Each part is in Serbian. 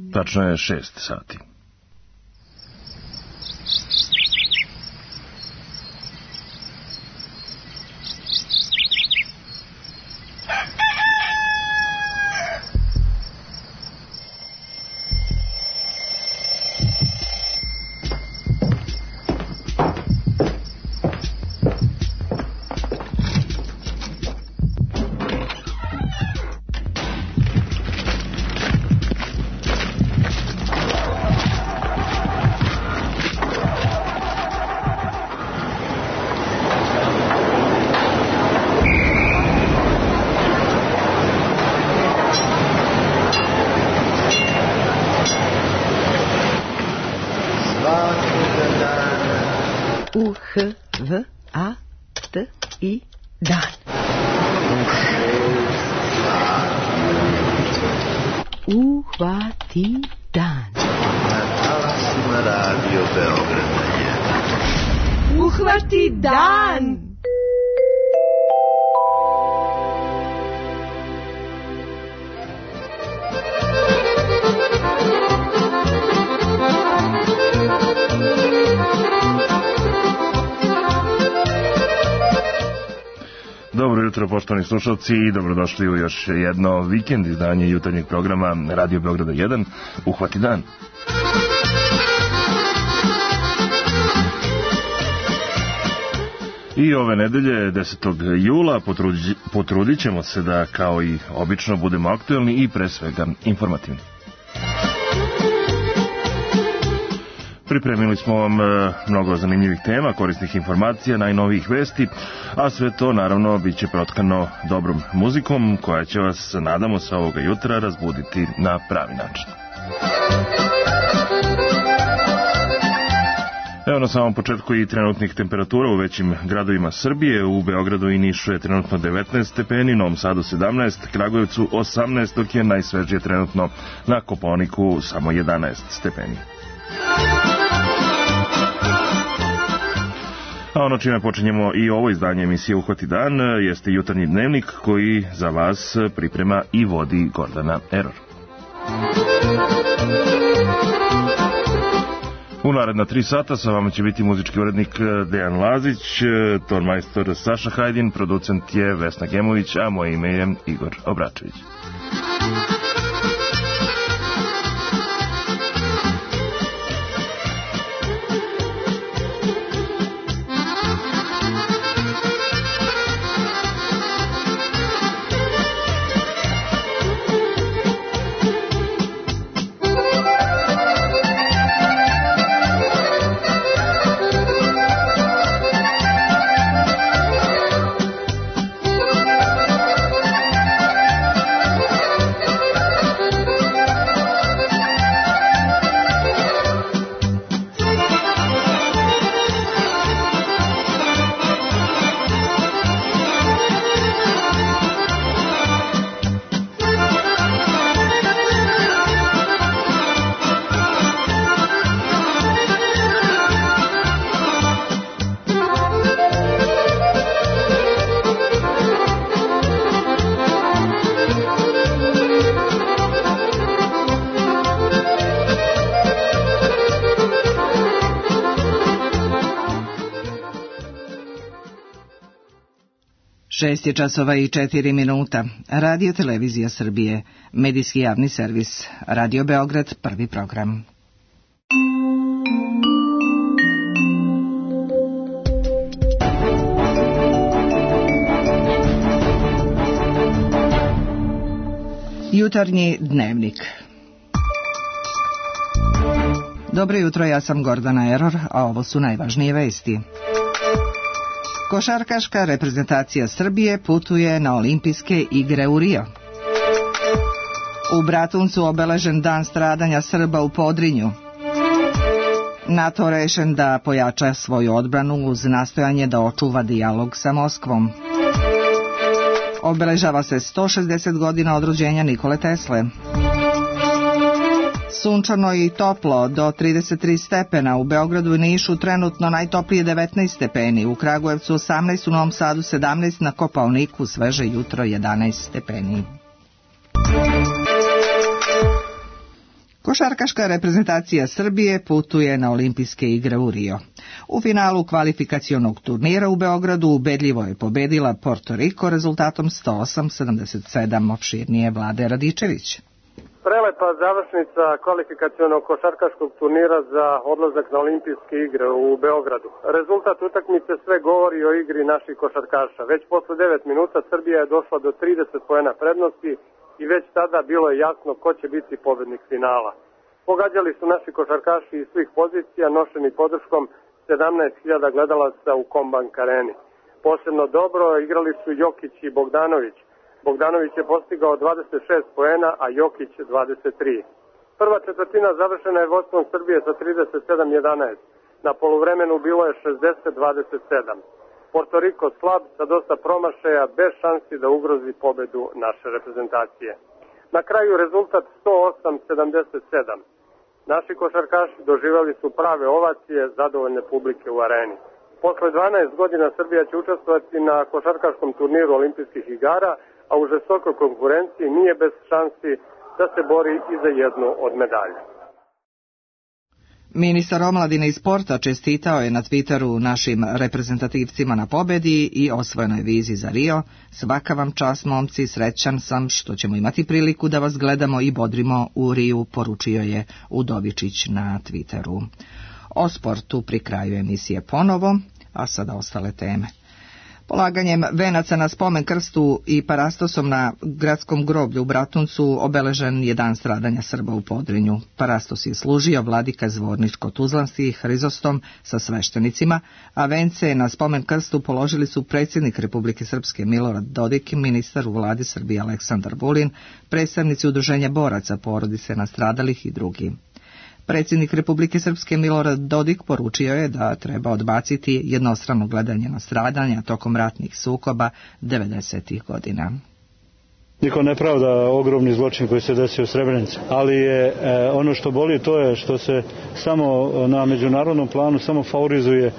Tačno je 6 sati. U-H-V-A-T-I dan. Uhvati dan. Na talasima Radio Beograda 1. Uhvati dan. Dobro jutro, poštovani slušalci, i dobrodošli u još jedno vikend izdanje jutarnjeg programa Radio Beograda 1, Uhvati dan. I ove nedelje, 10. jula, potrudit ćemo se da, kao i obično, budemo aktuelni i pre svega informativni. Pripremili smo vam mnogo zanimljivih tema, korisnih informacija, najnovijih vesti, a sve to naravno bit će protkano dobrom muzikom koja će vas, nadamo se, ovoga jutra razbuditi na pravi način. Evo na samom početku i trenutnih temperatura u većim gradovima Srbije. U Beogradu i Nišu je trenutno 19 stepeni, Novom Sadu 17, Kragujevcu 18, dok je najsvežije trenutno na Kopaoniku samo 11 stepeni. A ono čime počinjemo i ovo izdanje emisije Uhvati dan jeste jutarnji dnevnik koji za vas priprema i vodi Gordana Error. U naredna 3 sata sa vama će biti muzički urednik Dejan Lazić, tonmajstor Saša Hajdin, producent je Vesna Gemović, a moje ime je Igor Obračević. Šest je časova i 4 minuta. Radio Televizija Srbije, medijski javni servis. Radio Beograd, prvi program. Jutarnji dnevnik. Dobro jutro, ja sam Gordana Error, a ovo su najvažnije vesti. Košarkaška reprezentacija Srbije putuje na olimpijske igre u Rio. U Bratuncu obeležen dan stradanja Srba u Podrinju. NATO rešen da pojača svoju odbranu uz nastojanje da očuva dijalog sa Moskvom. Obeležava se 160 godina od rođenja Nikole Tesle. Sunčano i toplo do 33 stepena, u Beogradu i Nišu trenutno najtoplije 19 stepeni, u Kragujevcu 18, u Novom Sadu 17, na Kopaoniku sveže jutro 11 stepeni. Košarkaška reprezentacija Srbije putuje na olimpijske igre u Rio. U finalu kvalifikacionog turnira u Beogradu ubedljivo je pobedila Porto Riko rezultatom 108-77, opširnije Vlade Radičević. Prelepa završnica kvalifikacionog košarkaškog turnira za odlazak na olimpijske igre u Beogradu. Rezultat utakmice sve govori o igri naših košarkaša. Već posle 9 minuta Srbija je došla do 30 poena prednosti i već tada bilo je jasno ko će biti pobednik finala. Pogađali su naši košarkaši iz svih pozicija, nošeni podrškom 17.000 gledalaca u Kombank areni. Posebno dobro igrali su Jokić i Bogdanović. Bogdanović je postigao 26 poena, a Jokić 23. Prva četvrtina završena je vodstvom Srbije sa 37-11. Na poluvremenu bilo je 60-27. Porto Riko slab sa dosta promašaja, bez šansi da ugrozi pobedu naše reprezentacije. Na kraju rezultat 108-77. Naši košarkaši doživjeli su prave ovacije zadovoljne publike u areni. Posle 12 godina Srbija će učestvovati na košarkaškom turniru olimpijskih igara, a u žestokoj konkurenciji nije bez šansi da se bori i za jednu od medalja. Ministar omladine i sporta čestitao je na Twitteru našim reprezentativcima na pobedi i osvojenoj vizi za Rio. Svaka vam čast, momci, srećan sam što ćemo imati priliku da vas gledamo i bodrimo u Riju, poručio je Udovičić na Twitteru. O sportu pri kraju emisije ponovo, a sada ostale teme. Polaganjem venaca na spomen krstu i parastosom na gradskom groblju u Bratuncu obeležen je dan stradanja Srba u Podrinju. Parastos je služio vladika Zvorničko-Tuzlanski Hrizostom sa sveštenicima, a vence na spomen krstu položili su predsjednik Republike Srpske Milorad Dodik, ministar u vladi Srbije Aleksandar Vulin, predstavnici udruženja boraca porodice nastradalih i drugi. Predsjednik Republike Srpske Milorad Dodik poručio je da treba odbaciti jednostrano gledanje na stradanja tokom ratnih sukoba 90. godina. Niko ne pravda ogromni zločin koji se desio u Srebrenici, ali je ono što boli to je što se samo na međunarodnom planu samo favorizuje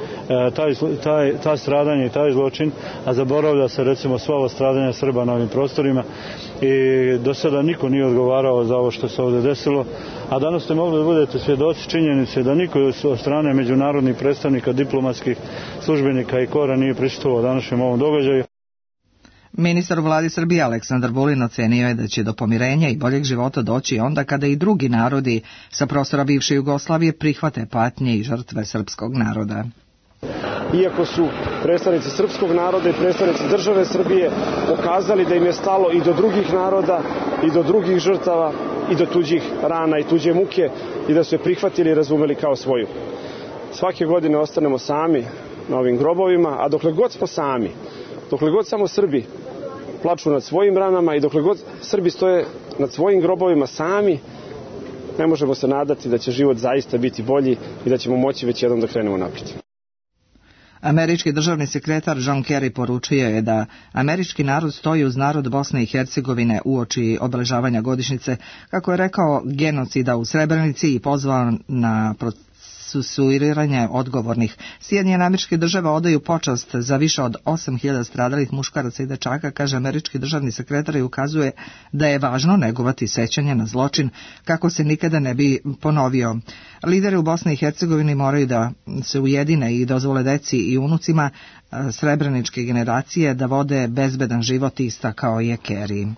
ta stradanja i taj zločin, a zaboravlja se recimo sva ova stradanja Srba na ovim prostorima i do sada niko nije odgovarao za ovo što se ovdje desilo, a danas ste mogli da budete svjedoci činjenice da niko od strane međunarodnih predstavnika, diplomatskih službenika i kora nije prisustvovao današnjem ovom događaju. Ministar u vladi Srbije Aleksandar Vulin ocenio je da će do pomirenja i boljeg života doći onda kada i drugi narodi sa prostora bivše Jugoslavije prihvate patnje i žrtve srpskog naroda. Iako su predstavnici srpskog naroda i predstavnici države Srbije pokazali da im je stalo i do drugih naroda i do drugih žrtava i do tuđih rana i tuđe muke i da su je prihvatili i razumeli kao svoju. Svake godine ostanemo sami na ovim grobovima, a dokle god smo sami, dokle god samo Srbi plaču nad svojim ranama i dokle god Srbi stoje nad svojim grobovima sami, ne možemo se nadati da će život zaista biti bolji i da ćemo moći već jednom da krenemo naprijed. Američki državni sekretar John Kerry poručio je da američki narod stoji uz narod Bosne i Hercegovine uoči obeležavanja godišnjice, kako je rekao, genocida u Srebrenici i pozvao na procesuiranje odgovornih. Sjedinjene Američke Države odaju počast za više od 8.000 stradalih muškaraca i dečaka, kaže američki državni sekretar, i ukazuje da je važno negovati sećanje na zločin kako se nikada ne bi ponovio. Lideri u Bosni i Hercegovini moraju da se ujedine i dozvole deci i unucima srebreničke generacije da vode bezbedan život, istakao je Kerry.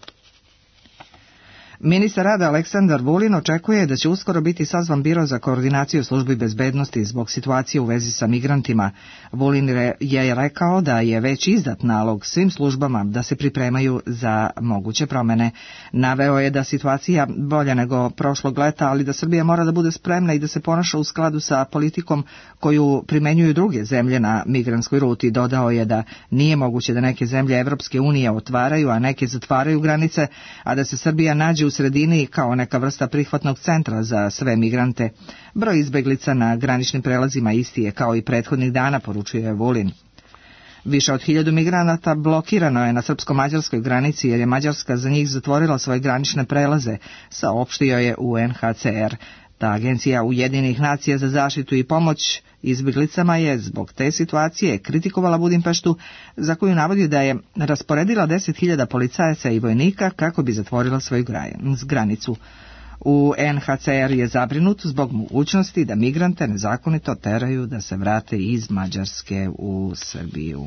Ministar rada Aleksandar Vulin očekuje da će uskoro biti sazvan biro za koordinaciju službi bezbednosti zbog situacije u vezi sa migrantima. Vulin je rekao da je već izdat nalog svim službama da se pripremaju za moguće promjene. Naveo je da situacija bolja nego prošlog leta, ali da Srbija mora da bude spremna i da se ponaša u skladu sa politikom koju primenjuju druge zemlje na migrantskoj ruti. Dodao je da nije moguće da neke zemlje Evropske unije otvaraju, a neke zatvaraju granice, a da se Srbija nađe u sredini kao neka vrsta prihvatnog centra za sve migrante. Broj izbeglica na graničnim prelazima isti je kao i prethodnih dana, poručuje Vulin. Više od 1000 migranata blokirano je na srpsko-mađarskoj granici jer je Mađarska za njih zatvorila svoje granične prelaze, saopštio je UNHCR. Ta agencija Ujedinjenih nacija za zaštitu i pomoć izbjeglicama je zbog te situacije kritikovala Budimpeštu, za koju navodi da je rasporedila 10.000 policajaca i vojnika kako bi zatvorila svoju granicu. UNHCR je zabrinut zbog mogućnosti da migrante nezakonito teraju da se vrate iz Mađarske u Srbiju.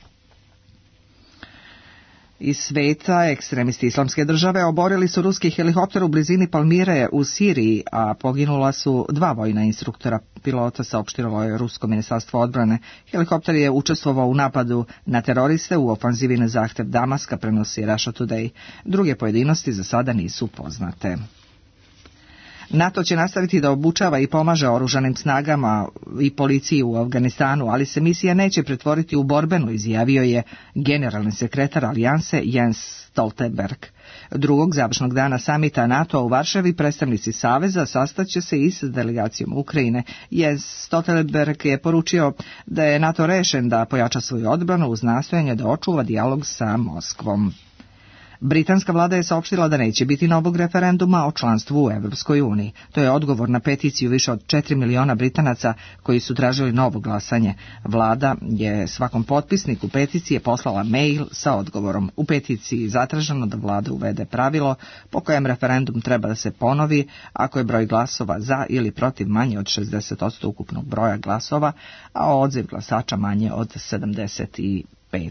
Iz sveta ekstremisti Islamske države oborili su ruski helikopter u blizini Palmire u Siriji, a poginula su 2 vojna instruktora pilota, saopštilo je rusko ministarstvo odbrane. Helikopter je učestvovao u napadu na teroriste u ofanzivi na zahtev Damaska, prenosi Russia Today. Druge pojedinosti za sada nisu poznate. NATO će nastaviti da obučava i pomaže oružanim snagama i policiji u Afganistanu, ali se misija neće pretvoriti u borbenu, izjavio je generalni sekretar alijanse Jens Stoltenberg. Drugog završnog dana samita NATO u Varšavi predstavnici Saveza sastaće se i s delegacijom Ukrajine. Jens Stoltenberg je poručio da je NATO rešen da pojača svoju odbranu uz nastojanje da očuva dijalog sa Moskvom. Britanska vlada je saopštila da neće biti novog referenduma o članstvu u Evropskoj uniji. To je odgovor na peticiju više od 4 miliona Britanaca koji su tražili novo glasanje. Vlada je svakom potpisniku peticije poslala mail sa odgovorom. U peticiji je zatraženo da vlada uvede pravilo po kojem referendum treba da se ponovi ako je broj glasova za ili protiv manje od 60% ukupnog broja glasova, a odziv glasača manje od 75%.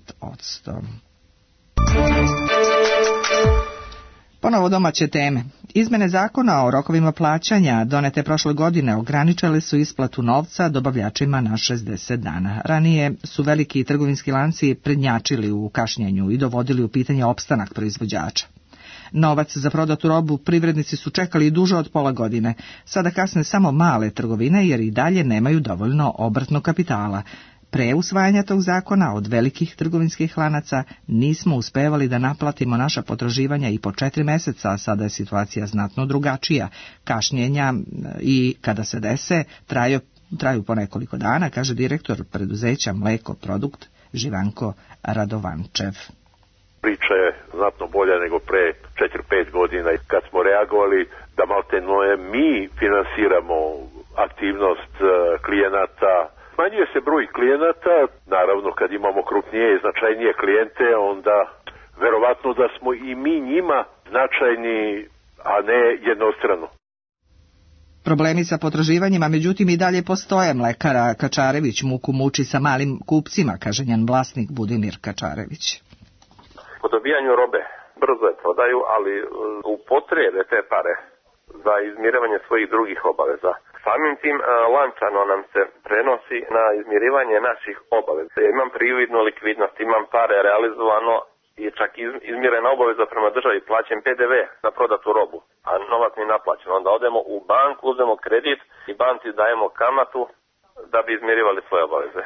Ponovo domaće teme. Izmene zakona o rokovima plaćanja donete prošle godine ograničile su isplatu novca dobavljačima na 60 dana. Ranije su veliki trgovinski lanci prednjačili u kašnjenju i dovodili u pitanje opstanak proizvođača. Novac za prodatu robu privrednici su čekali duže od pola godine. Sada kasne samo male trgovine jer i dalje nemaju dovoljno obrtnog kapitala. Pre usvajanja tog zakona od velikih trgovinskih lanaca nismo uspevali da naplatimo naša potraživanja i po 4 meseca, a sada je situacija znatno drugačija. Kašnjenja i kada se dese traju po nekoliko dana, kaže direktor preduzeća Mleko Produkt Živanko Radovančev. Priča je znatno bolja nego pre 4-5 godina kad smo reagovali da malteno mi finansiramo aktivnost klijenata. Smanjuje se broj klijenata, naravno kad imamo krupnije i značajnije klijente, onda verovatno da smo i mi njima značajni, a ne jednostrano. Problemi sa potraživanjima, međutim, i dalje postoje. Mlekara Kačarević muku muči sa malim kupcima, kaže njen vlasnik Budimir Kačarević. Po dobijanju robe brzo je prodaju, ali upotrebe te pare za izmirivanje svojih drugih obaveza. Samim tim lančano nam se prenosi na izmirivanje naših obaveza. Ja imam prividnu likvidnost, imam pare realizovano i čak izmirena obaveza prema državi, plaćam PDV na prodatu robu, a novac mi naplaćen. Onda odemo u banku, uzmemo kredit i banci dajemo kamatu da bi izmirivali svoje obaveze.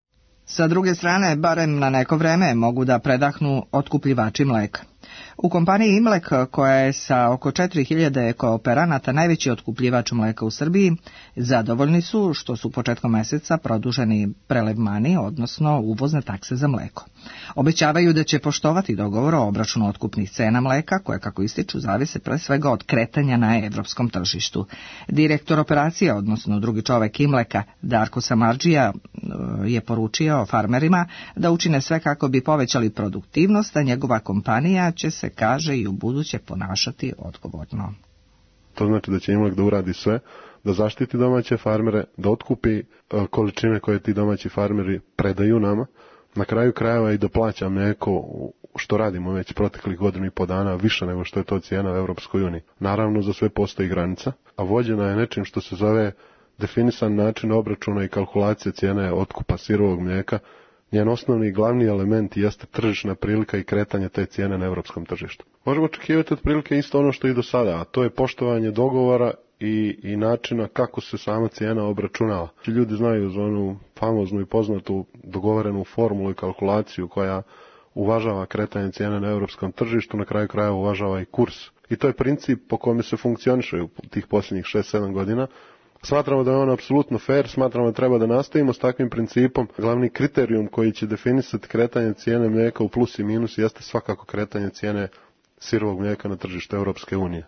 Sa druge strane, barem na neko vreme mogu da predahnu otkupljivači mleka. U kompaniji Imlek, koja je sa oko 4000 kooperanata najveći otkupljivač mleka u Srbiji, zadovoljni su što su početkom meseca produženi prelevmani, odnosno uvozne takse za mleko. Obećavaju da će poštovati dogovor o obračunu otkupnih cena mleka, koje, kako ističu, zavise pre svega od kretanja na evropskom tržištu. Direktor operacije, odnosno drugi čovek Imleka, Darko Samardžija, je poručio farmerima da učine sve kako bi povećali produktivnost, a njegova kompanija će se, kaže, i u buduće ponašati odgovorno. To znači da će Imlek da uradi sve, da zaštiti domaće farmere, da otkupi količine koje ti domaći farmeri predaju nama, na kraju krajeva i da plaća mlijeko, što radimo već proteklih 1,5 dana, više nego što je to cijena u Evropskoj uniji. Naravno, za sve postoji granica, a vođena je nečim što se zove definisan način obračuna i kalkulacije cijene otkupa sirovog mlijeka. Njen osnovni i glavni element jeste tržišna prilika i kretanje te cijene na evropskom tržištu. Možemo očekivati otprilike isto ono što i do sada, a to je poštovanje dogovora i načina kako se sama cijena obračunava. Ljudi znaju za onu famoznu i poznatu dogovorenu formulu i kalkulaciju koja uvažava kretanje cijene na europskom tržištu, na kraju krajeva uvažava i kurs. I to je princip po kome se funkcioniše u tih posljednjih 6-7 godina. Smatramo da je on apsolutno fair, smatramo da treba da nastavimo s takvim principom. Glavni kriterijum koji će definisati kretanje cijene mlijeka u plus i minus jeste svakako kretanje cijene sirovog mlijeka na tržištu Europske unije.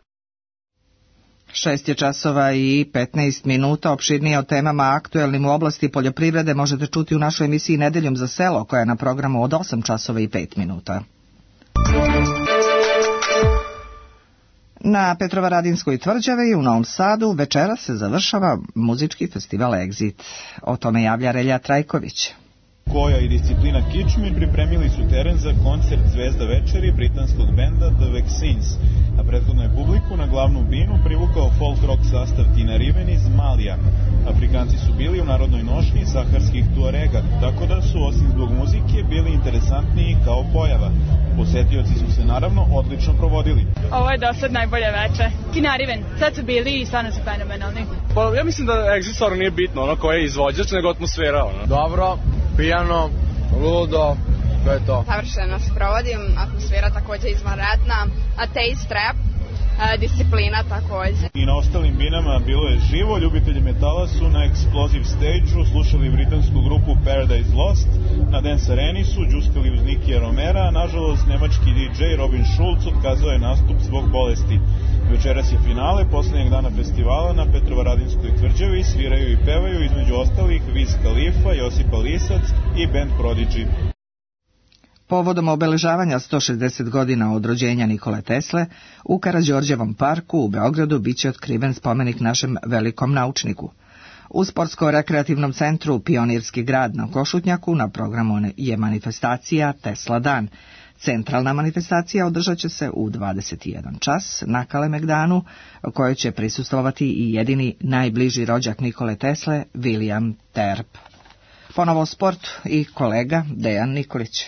6:15. Opširnije o temama aktuelnim u oblasti poljoprivrede možete čuti u našoj emisiji Nedeljom za selo, koja je na programu od 8:05. Na Petrovaradinskoj tvrđavi u Novom Sadu večera se završava muzički festival Exit. O tome javlja Relja Trajković. Koja i disciplina Kičmi pripremili su teren za koncert Zvezda večeri britanskog benda The Vaccines, a prethodno je publiku na glavnu binu privukao folk rock sastav Tina Riven iz Malija. Afrikanci su bili u narodnoj nošnji saharskih tuarega, tako da su osim zbog muzike bili interesantniji kao pojava. Posetioci su se naravno odlično provodili. Ovo je dosad najbolje veče. Tina Riven, sad su bili i stvarno su fenomenalni. Pa ja mislim da Exit stvarno nije bitno, ko je izvođač, nego atmosfera. Dobro, pijano, ludo, to je to. Savršeno se provodim, atmosfera takođe izvanredna, a taste trap, disciplina takođe. I na ostalim binama bilo je živo, ljubitelji metala su na Explosive Stage-u slušali britansku grupu Paradise Lost, na Dance Areni su džuskali uz Nikija Romera, nažalost nemački DJ Robin Schulz otkazao je nastup zbog bolesti. Večeras je finale poslednjeg dana festivala na Petrovaradinskoj tvrđavi, sviraju i pevaju između ostalih Wiz Khalifa, Josipa Lisac i band Prodigy. Povodom obeležavanja 160 godina od rođenja Nikole Tesle, u Karađorđevom parku u Beogradu biće otkriven spomenik našem velikom naučniku. U Sportsko-rekreativnom centru Pionirski grad na Košutnjaku na programu je manifestacija Tesla dan. Centralna manifestacija održat će se u 21 čas na Kalemegdanu, kojoj će prisustvovati i jedini najbliži rođak Nikole Tesle, William Terp. Ponovo sport i kolega Dejan Nikolić.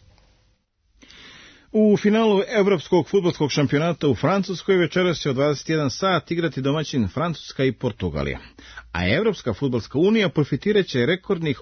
U finalu Evropskog fudbalskog šampionata u Francuskoj večeras će od 21 sat igrati domaćin Francuska i Portugalija. A Evropska fudbalska unija profitirat će rekordnih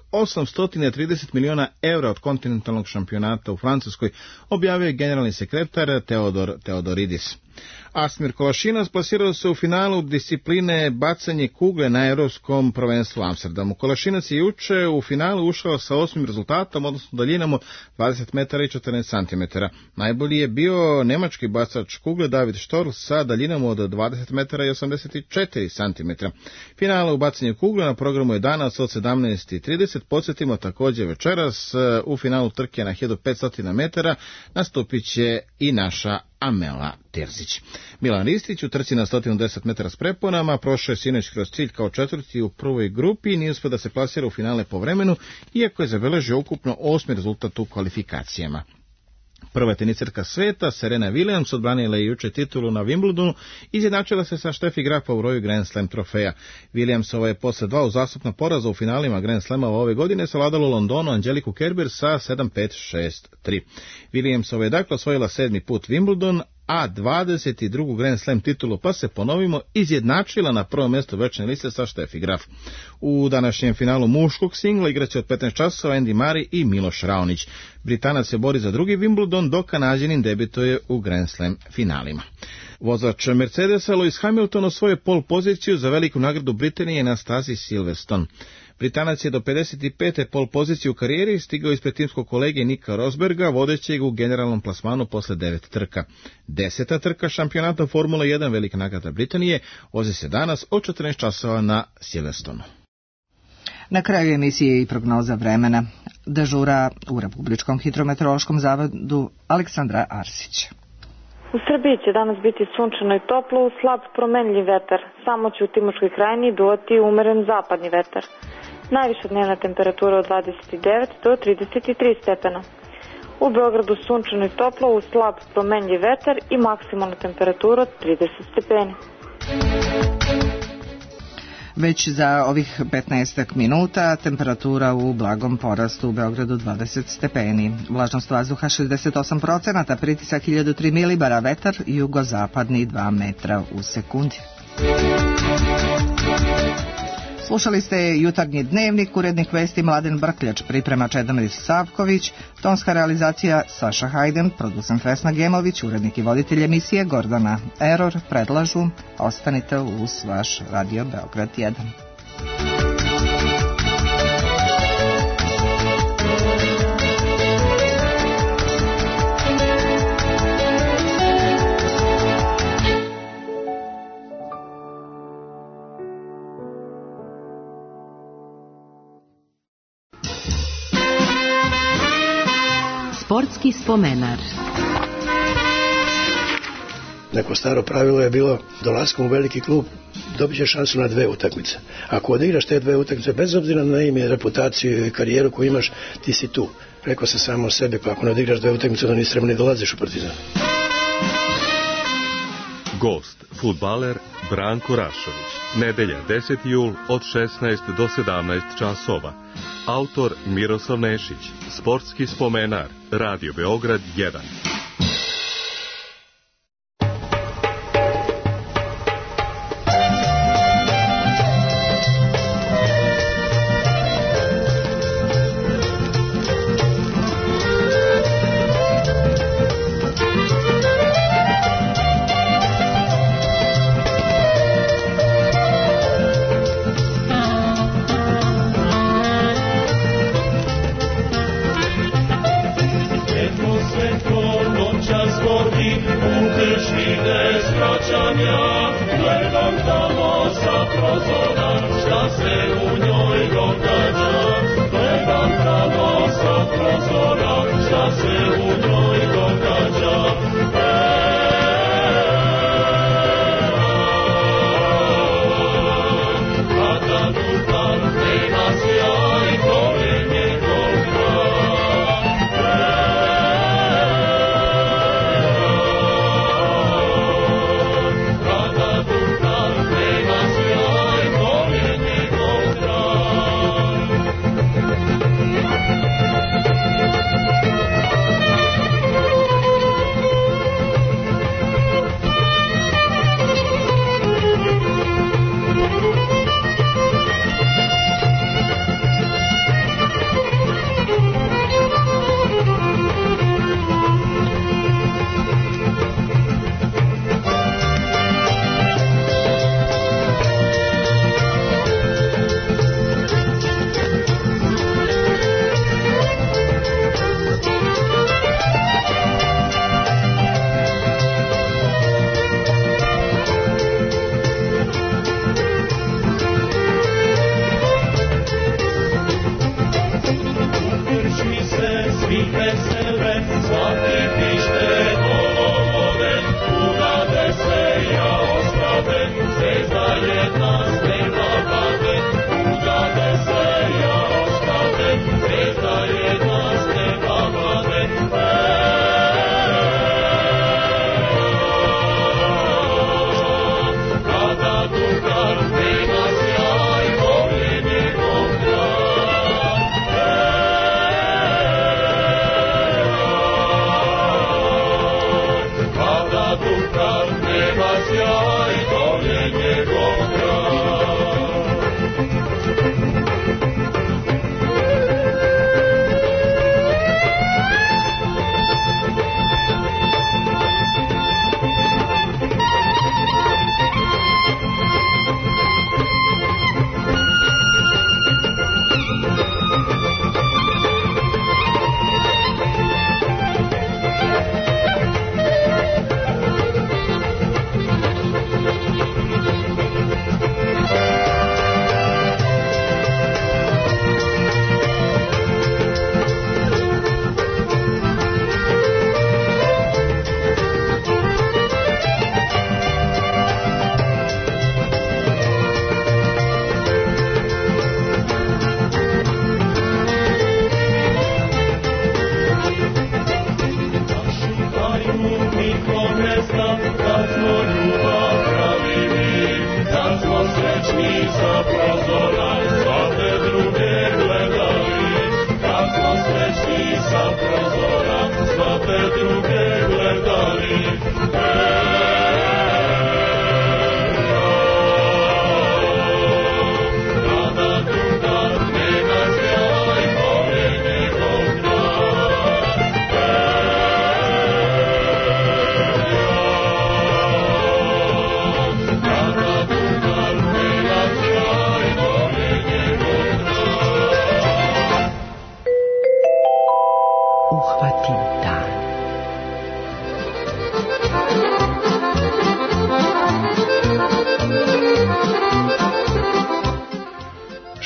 830 miliona evra od kontinentalnog šampionata u Francuskoj, objavio je generalni sekretar Teodoridis. Asmir Kolašinac plasirao se u finalu discipline bacanje kugle na Evropskom prvenstvu u Amsterdamu. Kolašinac je juče u finalu ušao sa 8. rezultatom, odnosno daljinom od 20 metara i 14 cm. Najbolji je bio nemački bacač kugle David Storl sa daljinom od 20 metara i 84 cm. Finala u bacanju kugle na programu je danas od 17:30. Podsjetimo također večeras u finalu trke na 1500 metara nastupit će i naša Amela Terzić. Milan Ristić u trci na 110 metara s preponama prošao je sinoć kroz cilj kao četvrti u prvoj grupi i nije uspio da se plasira u finale po vremenu, iako je zabeležio ukupno 8. rezultat u kvalifikacijama. Prva teniserka sveta, Serena Williams, odbranila je juče titulu na Wimbledonu, izjednačila se sa Steffi Graf po broju Grand Slam trofeja. Williamsova je posle 2 uzastopna poraza u finalima Grand Slamova ove godine savladala u Londonu Angeliku Kerber sa 7-5-6-3. Williamsova je dakle osvojila 7. put Wimbledon, a 22. Grand Slam titulu, pa se ponovimo izjednačila na prvom mjestu večne liste sa Steffi Graf. U današnjem finalu muškog singla igraće od 15 časova Andy Murray i Miloš Raonić. Britanac se bori za drugi Wimbledon, dok Kanađanin debituje u Grand Slam finalima. Vozač Mercedesa Lewis Hamilton osvojio pol poziciju za veliku nagradu Britanije na stazi Silverstone. Britanac je do 55. pol pozicije u karijeri stigao ispred timskog kolege Nika Rosberga, vodećeg u generalnom plasmanu posle 9 trka. 10. trka šampionata Formula 1 velika nagrada Britanije vozi se danas od 14 časova na Silverstonu. Na kraju emisije i prognoza vremena. Dežura u Republičkom hidrometeorološkom zavodu Aleksandra Arsić. U Srbiji će danas biti sunčano i toplo uz slab promenljiv vetar. Samo će u Timočkoj krajini duvati umeren zapadni vetar. Najviša dnevna temperatura od 29 do 33 stepena. U Beogradu sunčano i toplo uz slab promenljiv vetar i maksimalna temperatura od 30 stepeni. Već za ovih 15 minuta temperatura u blagom porastu u Beogradu 20 stepeni. Vlažnost vazduha 68%, pritisak 1003 milibara, vetar jugozapadni 2 metra u sekundi. Slušali ste jutarnji dnevnik, urednik vesti Mladen Brkljač, priprema Čedomir Savković, tonska realizacija Saša Hajden, producent Vesna Gemović, urednik i voditelj emisije Gordana Eror, predlažu ostanite uz vaš Radio Beograd 1. Sportski spomenar. Neko staro pravilo je bilo dolaskom u veliki klub dobit će šansu na 2 utakmice. Ako odigraš te 2 utakmice, bez obzira na ime, reputaciju i karijeru koju imaš, ti si tu. Rekao sam samo o sebi, pa ako ne odigraš 2 utakmice, onda nisi treba ni dolaziš u Partizan. Gost, fudbaler Branko Rašović. Nedelja 10. jul od 16 do 17 časova. Autor Miroslav Nešić. Sportski spomenar. Radio Beograd 1.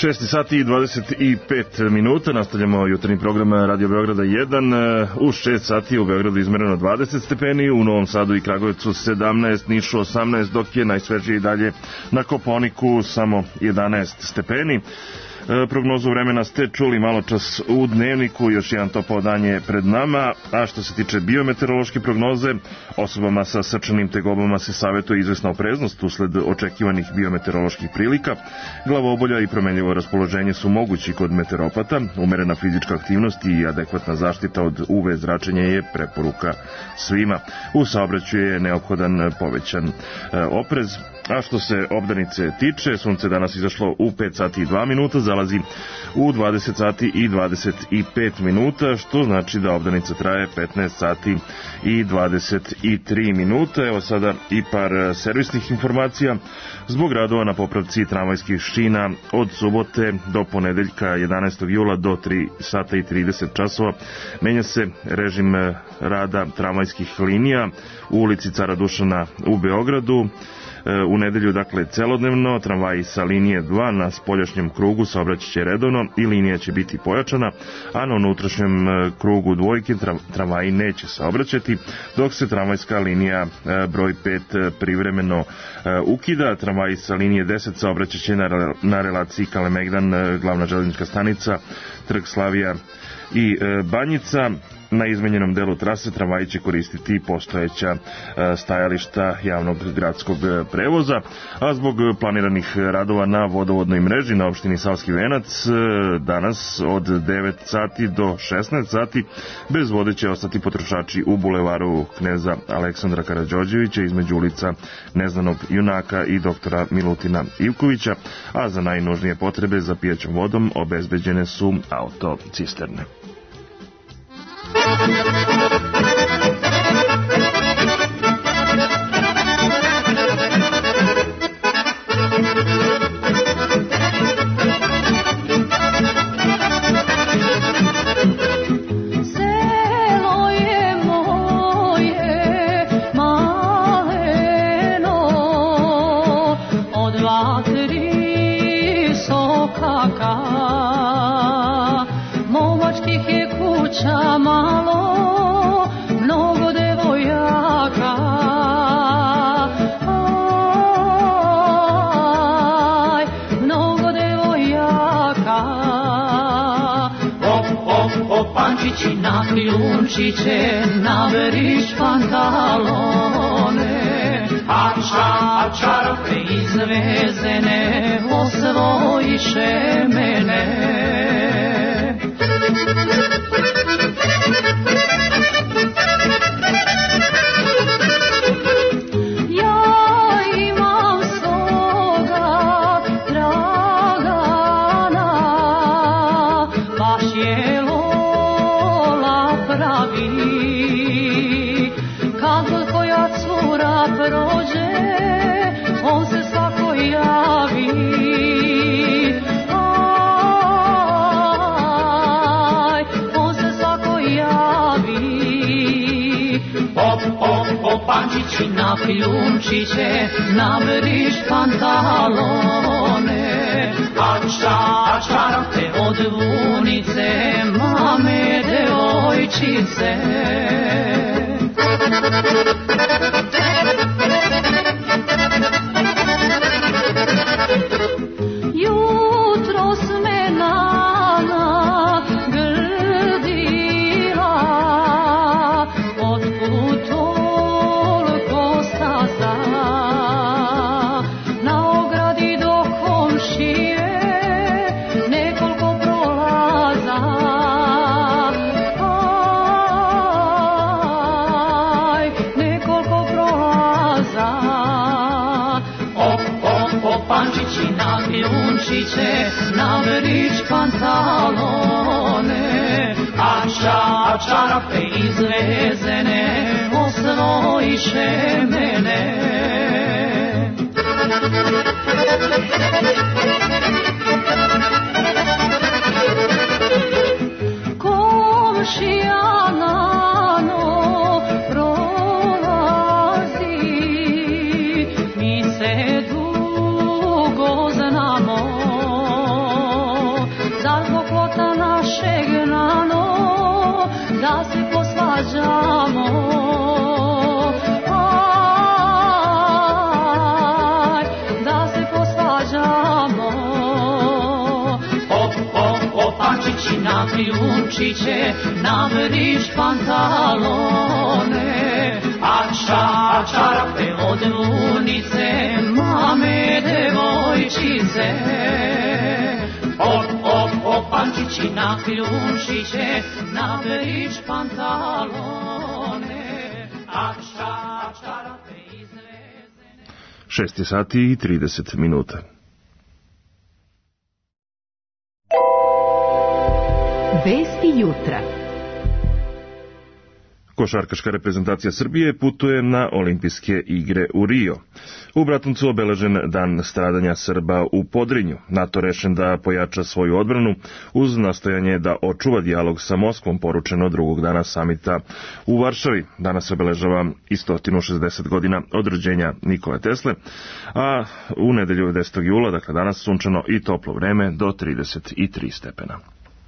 6 sati i 25 minuta, nastavljamo jutarnji program Radio Beograda 1. U 6 sati u Beogradu izmereno 20 stepeni, u Novom Sadu i Kragujevcu 17, Nišu 18, dok je najsvežije i dalje na Kopaoniku samo 11 stepeni. Prognozu vremena ste čuli malo čas u dnevniku, još jedan topao dan je pred nama, a što se tiče biometeorološke prognoze, osobama sa srčanim tegobama se savjetuje izvesna opreznost usled očekivanih biometeoroloških prilika. Glavobolja i promenljivo raspoloženje su mogući kod meteoropata, umerena fizička aktivnost i adekvatna zaštita od UV zračenja je preporuka svima. U saobraćaju je neophodan povećan oprez. A što se obdanice tiče, sunce danas izašlo u 5 sati i 2 minuta, zalazi u 20 sati i 25 minuta, što znači da obdanica traje 15 sati i 23 minuta. Evo sada i par servisnih informacija. Zbog radova na popravci tramvajskih šina od subote do ponedeljka 11. jula do 3 sata i 30 časova menja se režim rada tramvajskih linija u ulici Cara Dušana u Beogradu. U nedelju, dakle, celodnevno, tramvaji sa linije 2 na spoljašnjem krugu saobraćat će redovno i linija će biti pojačana, a na unutrašnjem krugu dvojke tramvaji neće saobraćati, dok se tramvajska linija broj 5 privremeno ukida. Tramvaji sa linije 10 saobraćat će na relaciji Kalemegdan, glavna železnička stanica, Trg Slavija i Banjica. Na izmenjenom delu trase tramvaji će koristiti postojeća stajališta javnog gradskog prevoza, a zbog planiranih radova na vodovodnoj mreži na opštini Savski Venac danas od 9 sati do 16 sati bez vode će ostati potrošači u bulevaru Kneza Aleksandra Karađorđevića između ulica Neznanog junaka i doktora Milutina Ivkovića, a za najnužnije potrebe za pijaćom vodom obezbeđene su autocisterne. Selo je moje maleno, od vatri sokaka, momačkih je kuća malo, mnogo devojaka. Aj, mnogo devojaka. Op, pančići na kljunčiće, na veriš pantalone, a čarape izvezene osvojiše mene. Prođe, on se svako javi. Aj, on se svako javi. Op, pančići na kljunčiće, na veriš pantalone, a čarape od vunice, mame devojčice. Jutros me Nana grdila, otkud toliko staza, na ogradi do komšije nekoliko prolaza. Aj, nekoliko prolaza. Op, pančići na kljunčiće, na verič pantalone, a čarape izvezene osvojiše mene. Komšija Nano prolazi, mi se dugo znamo, da se posvađamo. Da se posvađamo. Pančići na kljunčiće, na veriš pantalone, a čarape od lunice, mame devojčice. Pančići na kljunčiće, na veriš pantalone, a čarape izvezene. 6 sati i 30 minuta. Vesti jutra. Košarkaška reprezentacija Srbije putuje na olimpijske igre u Rio. U Bratuncu obeležen dan stradanja Srba u Podrinju. NATO rešen da pojača svoju odbranu uz nastojanje da očuva dijalog sa Moskvom, poručeno drugog dana samita u Varšavi. Danas se obeležava i 160 godina od rođenja Nikole Tesle, a u nedelju 10. jula, dakle danas, sunčano i toplo vreme do 33 stepena.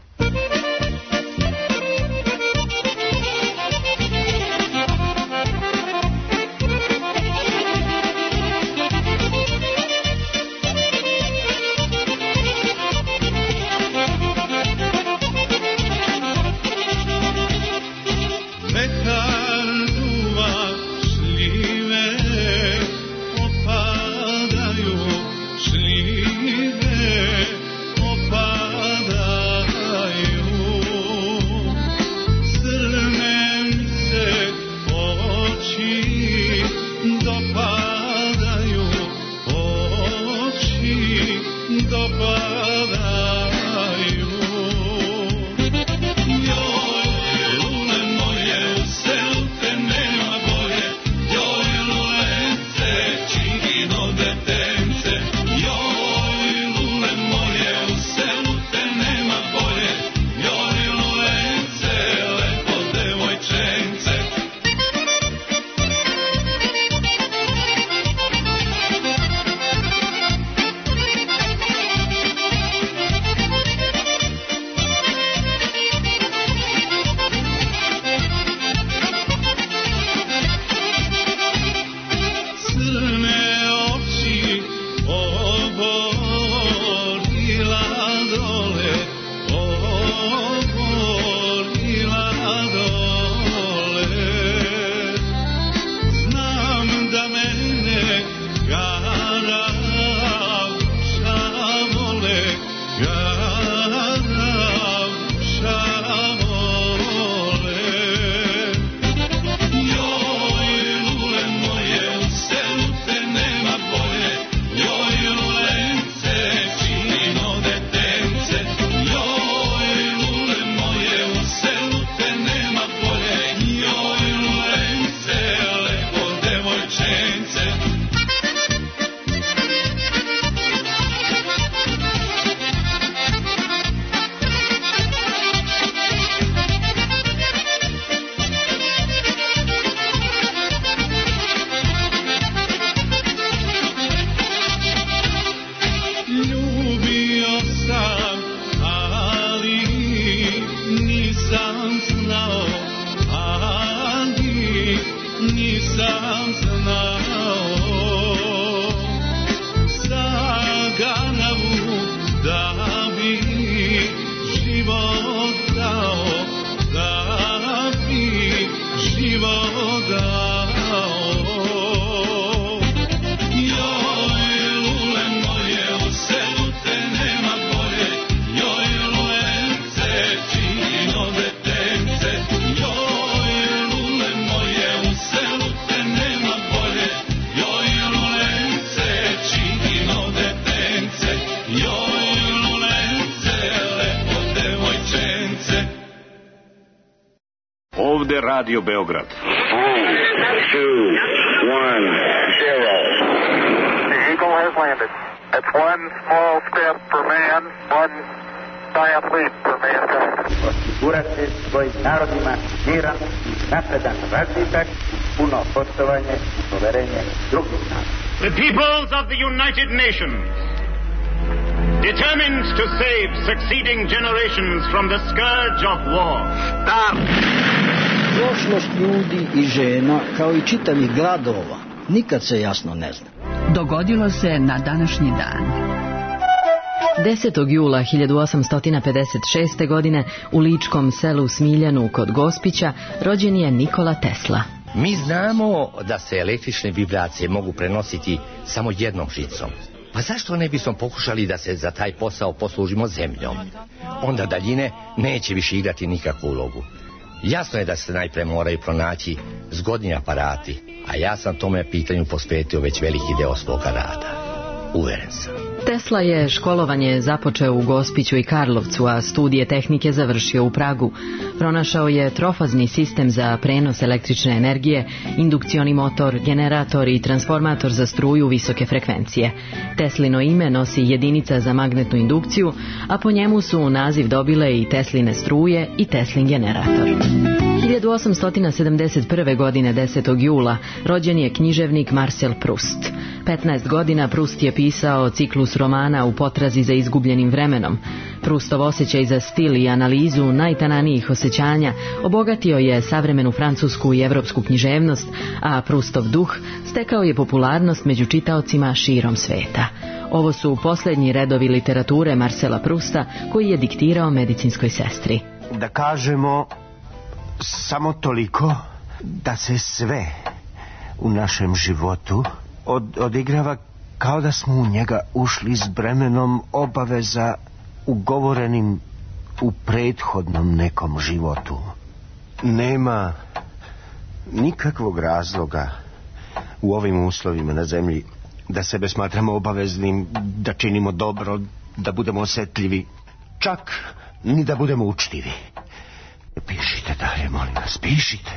Radio Beograd. 3, 2, 1, 0. The Eagle has landed. It's one small step for man, one giant leap for mankind. Osigurati svojim narodima miran i napredan razvitak, puno poštovanje i poverenje drugih naroda. The peoples of the United Nations, determined to save succeeding generations from the scourge of war. Start! Prošlost ljudi i žena, kao i čitavih gradova, nikad se jasno ne zna. Dogodilo se na današnji dan. 10. jula 1856. godine u ličkom selu Smiljanu kod Gospića rođen je Nikola Tesla. Mi znamo da se električne vibracije mogu prenositi samo jednom žicom. Pa zašto ne bismo pokušali da se za taj posao poslužimo zemljom? Onda daljine neće više igrati nikakvu ulogu. Jasno je da se najpre moraju pronaći zgodni aparati, a ja sam tome pitanju posvetio već veliki deo svoga rada. Uveren sam. Tesla je školovanje započeo u Gospiću i Karlovcu, a studije tehnike završio u Pragu. Pronašao je trofazni sistem za prenos električne energije, indukcioni motor, generator i transformator za struju visoke frekvencije. Teslino ime nosi jedinica za magnetnu indukciju, a po njemu su naziv dobile i Tesline struje i Teslin generator. 1871. godine 10. jula rođen je književnik Marcel Proust. 15 godina Proust je pisao ciklus romana U potrazi za izgubljenim vremenom. Proustov osjećaj za stil i analizu najtananijih osjećanja obogatio je savremenu francusku i evropsku književnost, a Proustov duh stekao je popularnost među čitaocima širom sveta. Ovo su posljednji redovi literature Marcela Prousta koji je diktirao medicinskoj sestri. Da kažemo samo toliko da se sve u našem životu odigrava kao da smo u njega ušli s bremenom obaveza ugovorenim u prethodnom nekom životu. Nema nikakvog razloga u ovim uslovima na zemlji da sebe smatramo obaveznim, da činimo dobro, da budemo osjetljivi, čak ni da budemo učtivi. Pišite dalje, molim vas, pišite.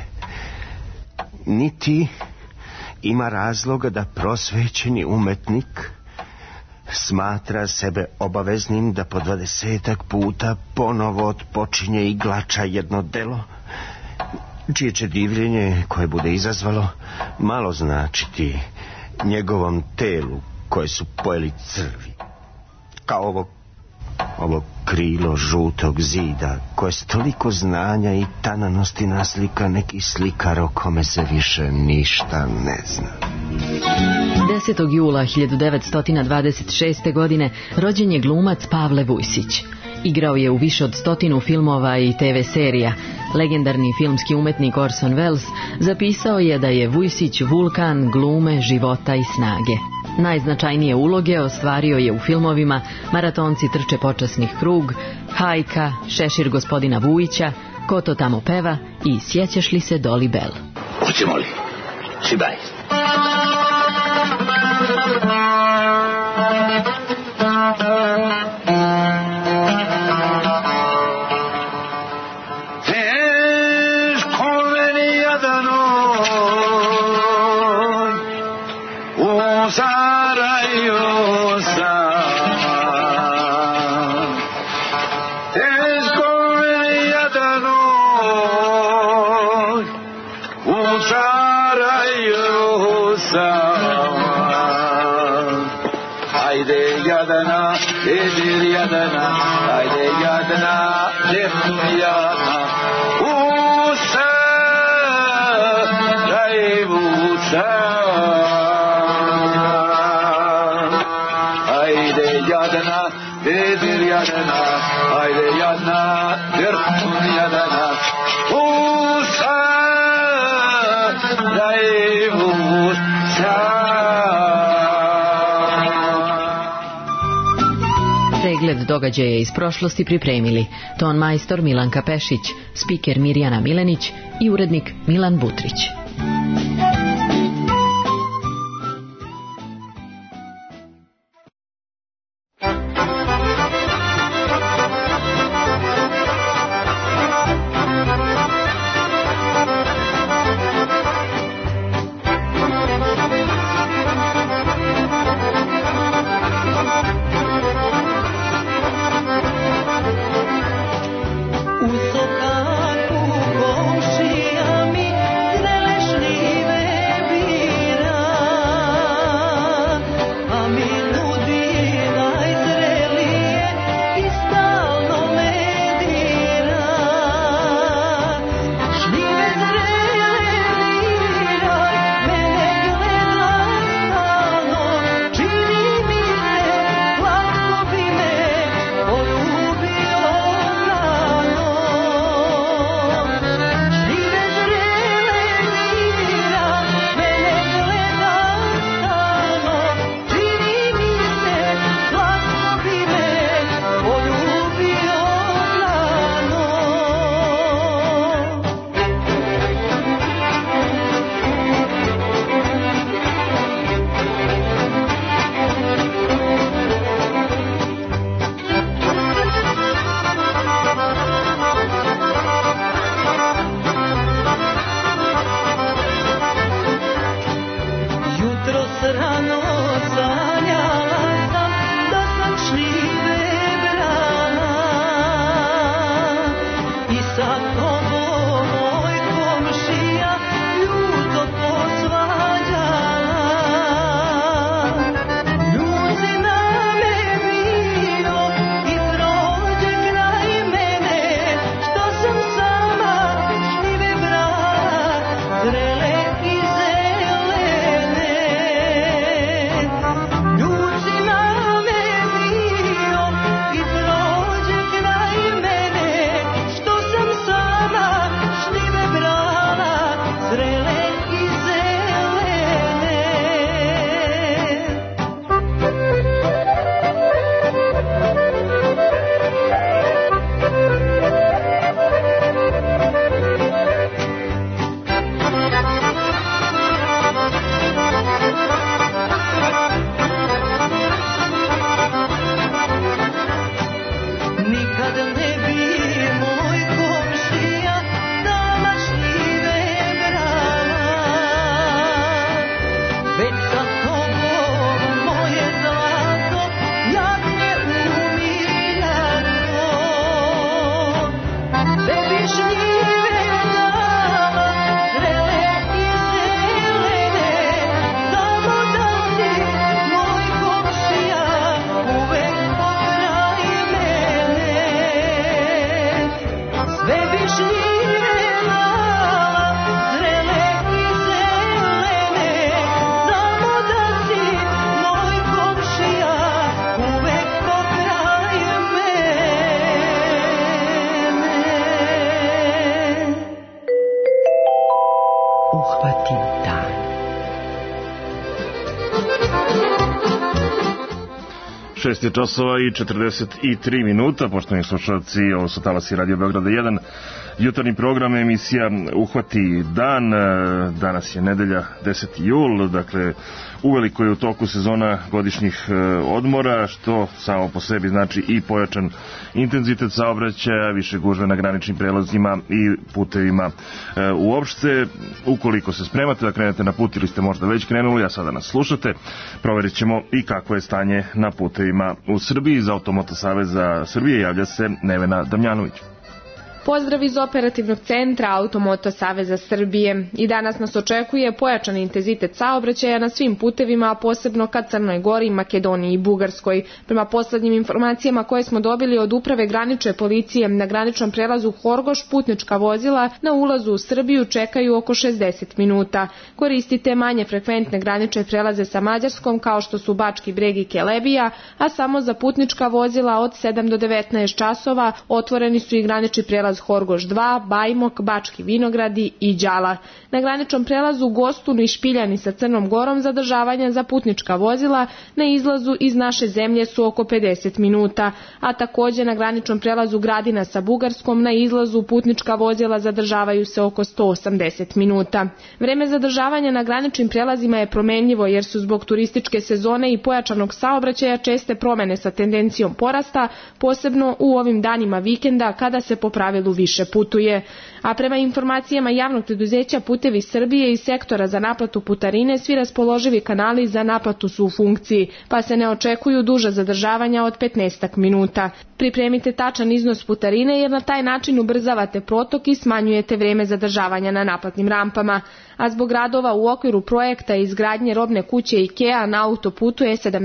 Niti ima razloga da prosvećeni umetnik smatra sebe obaveznim da po 20 puta ponovo odpočinje i glača jedno delo, čije će divljenje koje bude izazvalo malo značiti njegovom telu koje su pojeli crvi. Kao ovo krilo žutog zida koje s toliko znanja i tananosti naslika neki slikar o kome se više ništa ne zna. 10. jula 1926. godine rođen je glumac Pavle Vujsić. Igrao je u više od 100 filmova i TV serija. Legendarni filmski umetnik Orson Welles zapisao je da je Vujsić vulkan glume, života i snage. Najznačajnije uloge ostvario je u filmovima Maratonci trče počasnih krug, Hajka, Šešir gospodina Vujića, Ko to tamo peva i Sjećaš li se Doli Bell. Hoćemo li? Šibaj. Pregled događaja iz prošlosti pripremili ton majstor Milanka Pešić, spiker Mirjana Milenić i urednik Milan Butrić. Usokaku komšija mi ne lešljive nastupati dan. 6 časova i 43 minuta, poštovani slušalci, ovo su talasi Radio Beograda 1, jutarnji program, emisija Uhvati dan. Danas je nedelja 10. jul, dakle uveliko je u toku sezona godišnjih odmora, što samo po sebi znači i pojačan intenzitet saobraćaja, više gužve na graničnim prelazima i putevima uopšte. Ukoliko se spremate da krenete na put ili ste možda već krenuli, a sada nas slušate, proverit ćemo i kakvo je stanje na putevima u Srbiji. Iz Automoto saveza Srbije javlja se Nevena Damjanović. Pozdrav iz operativnog centra Automoto saveza Srbije. I danas nas očekuje pojačan intenzitet saobraćaja na svim putevima, a posebno ka Crnoj Gori, Makedoniji i Bugarskoj. Prema poslednjim informacijama koje smo dobili od Uprave granične policije, na graničnom prelazu Horgoš putnička vozila na ulazu u Srbiju čekaju oko 60 minuta. Koristite manje frekventne granične prelaze sa Mađarskom kao što su Bački Breg i Kelebija, a samo za putnička vozila od 7 do 19 časova otvoreni su i granični prelaz Horgoš 2, Bajmok, Bački Vinogradi i Đala. Na graničnom prelazu Gostun i Špiljani sa Crnom Gorom zadržavanja za putnička vozila na izlazu iz naše zemlje su oko 50 minuta, a takođe na graničnom prelazu Gradina sa Bugarskom na izlazu putnička vozila zadržavaju se oko 180 minuta. Vreme zadržavanja na graničnim prelazima je promenljivo jer su zbog turističke sezone i pojačanog saobraćaja česte promene sa tendencijom porasta, posebno u ovim danima vikenda kada se po pravilu više putuje. A prema informacijama javnog preduzeća Putevi Srbije i sektora za naplatu putarine, svi raspoloživi kanali za naplatu su u funkciji, pa se ne očekuju duža zadržavanja od 15 minuta. Pripremite tačan iznos putarine jer na taj način ubrzavate protok i smanjujete vreme zadržavanja na naplatnim rampama. A zbog radova u okviru projekta izgradnje robne kuće IKEA na autoputu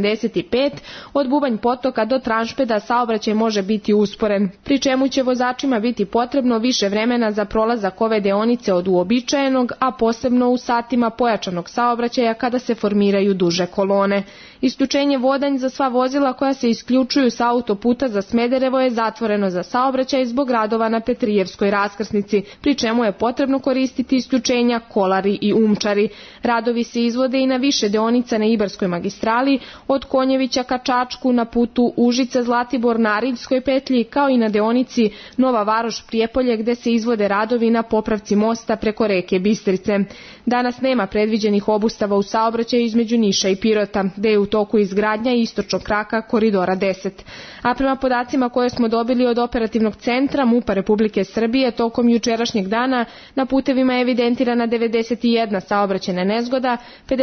E75 od Bubanj Potoka do Tranšpeda saobraćaj može biti usporen, pri čemu će vozačima biti potrebno više vremena za prolazak ove deonice od uobičajenog, a posebno u satima pojačanog saobraćaja kada se formiraju duže kolone. Isključenje Vodanj za sva vozila koja se isključuju sa autoputa za Smederevo je zatvoreno za saobraćaj zbog radova na Petrijevskoj raskrsnici, pri čemu je potrebno koristiti isključenja Kolari i Umčari. Radovi se izvode i na više deonica na Ibarskoj magistrali, od Konjevića ka Čačku na putu Užice-Zlatibor na Ariljskoj petlji, kao i na deonici Nova Varoš-Prijepolje gde se izvode radovi na popravci mosta preko reke Bistrice. Danas nema predviđenih obustava u saobraćaju između Niša i Pirota, gde je u toku izgradnja istočnog kraka Koridora 10. A prema podacima koje smo dobili od operativnog centra MUP-a Republike Srbije, tokom jučerašnjeg dana na putevima je evidentirana 91 saobraćajna nezgoda,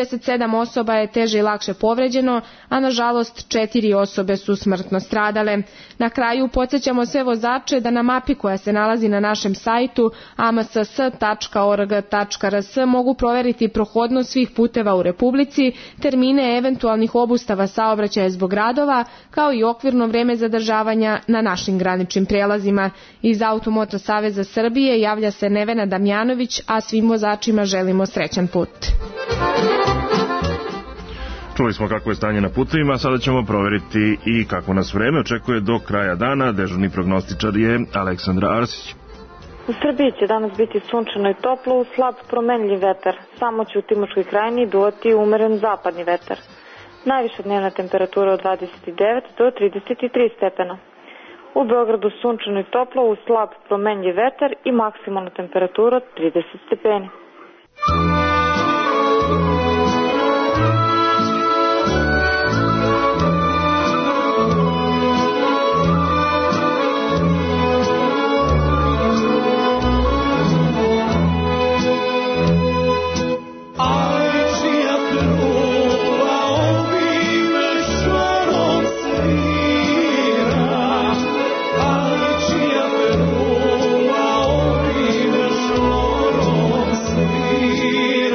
57 osoba je teže i lakše povređeno, a nažalost 4 osobe su smrtno stradale. Na kraju podsjećamo sve vozače da na mapi koja se nalazi na našem sajtu amss.org.rs mogu proveriti prohodnost svih puteva u Republici, termine eventualnih obustava saobraćaja zbog radova, kao i okvirno vreme zadržavanja na našim graničnim prelazima. Iz Automoto saveza Srbije javlja se Nevena Damjanović, a svim vozačima želimo srećan put. Čuli smo kako je stanje na putevima, sada ćemo proveriti i kako nas vreme očekuje do kraja dana. Dežurni prognostičar je Aleksandra Arsić. U Srbiji će danas biti sunčano i toplo uz slab promenljiv vetar. Samo će u Timočkoj krajini duvati umeren zapadni vetar. Najviša dnevna temperatura od 29 do 33 stepena. U Beogradu sunčano i toplo uz slab promenljiv vetar i maksimalna temperatura od 30 stepeni. Svira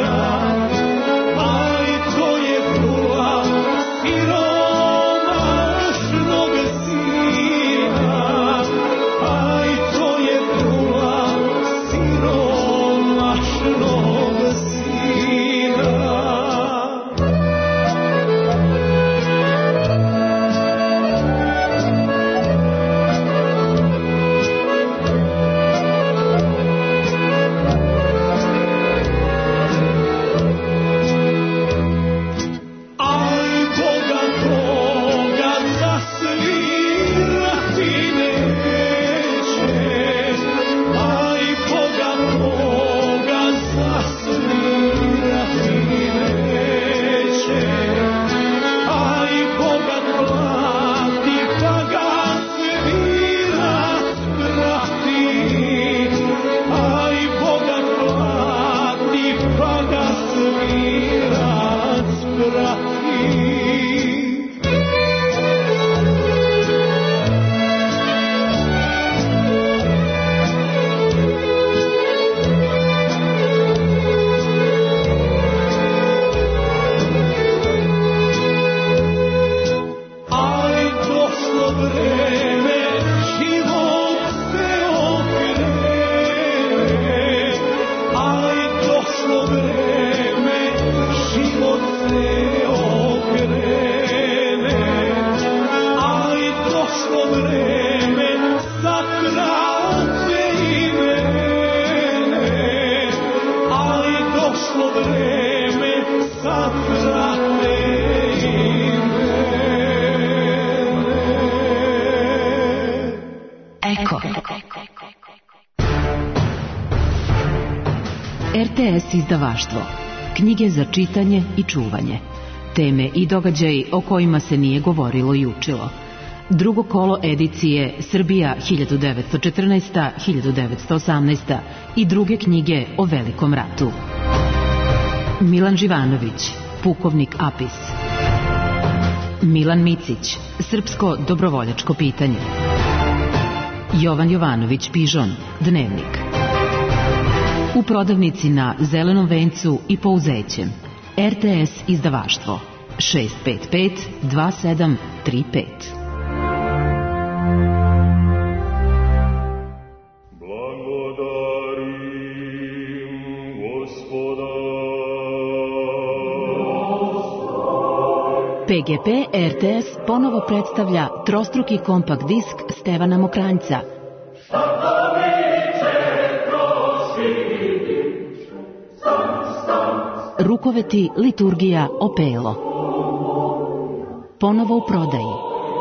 RTS izdavaštvo. Knjige za čitanje i čuvanje. Teme i događaji o kojima se nije govorilo i učilo. Drugo kolo edicije Srbija 1914-1918 i druge knjige o Velikom ratu. Milan Živanović, pukovnik Apis. Milan Micić, srpsko dobrovoljačko pitanje. Jovan Jovanović Pižon, dnevnik. U prodavnici na Zelenom vencu i Pouzećem. RTS izdavaštvo 655 2735. PGP RTS ponovo predstavlja trostruki kompakt disk Stevana Mokranjca. Rukoveti, liturgija, opelo. Ponovo u prodaji.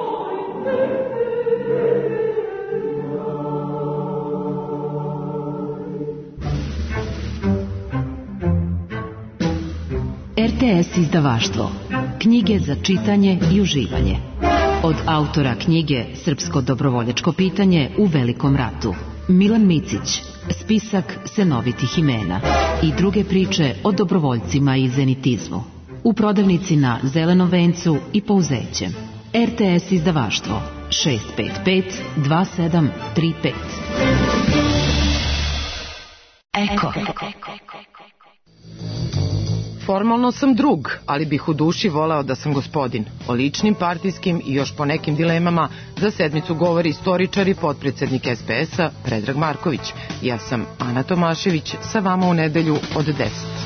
RTS izdavaštvo. Knjige za čitanje i uživanje. Od autora knjige Srpsko dobrovoljačko pitanje u Velikom ratu. Milan Micić, spisak senovitih imena i druge priče o dobrovoljcima i zenitizmu. U prodavnici na Zelenom vencu i Pouzećem. RTS izdavaštvo 655 2735. Eko. Formalno sam drug, ali bih u duši voleo da sam gospodin. O ličnim, partijskim i još po nekim dilemama za sedmicu govori istoričar i potpredsednik SPS-a Predrag Marković. Ja sam Ana Tomašević, sa vama u nedelju od 10.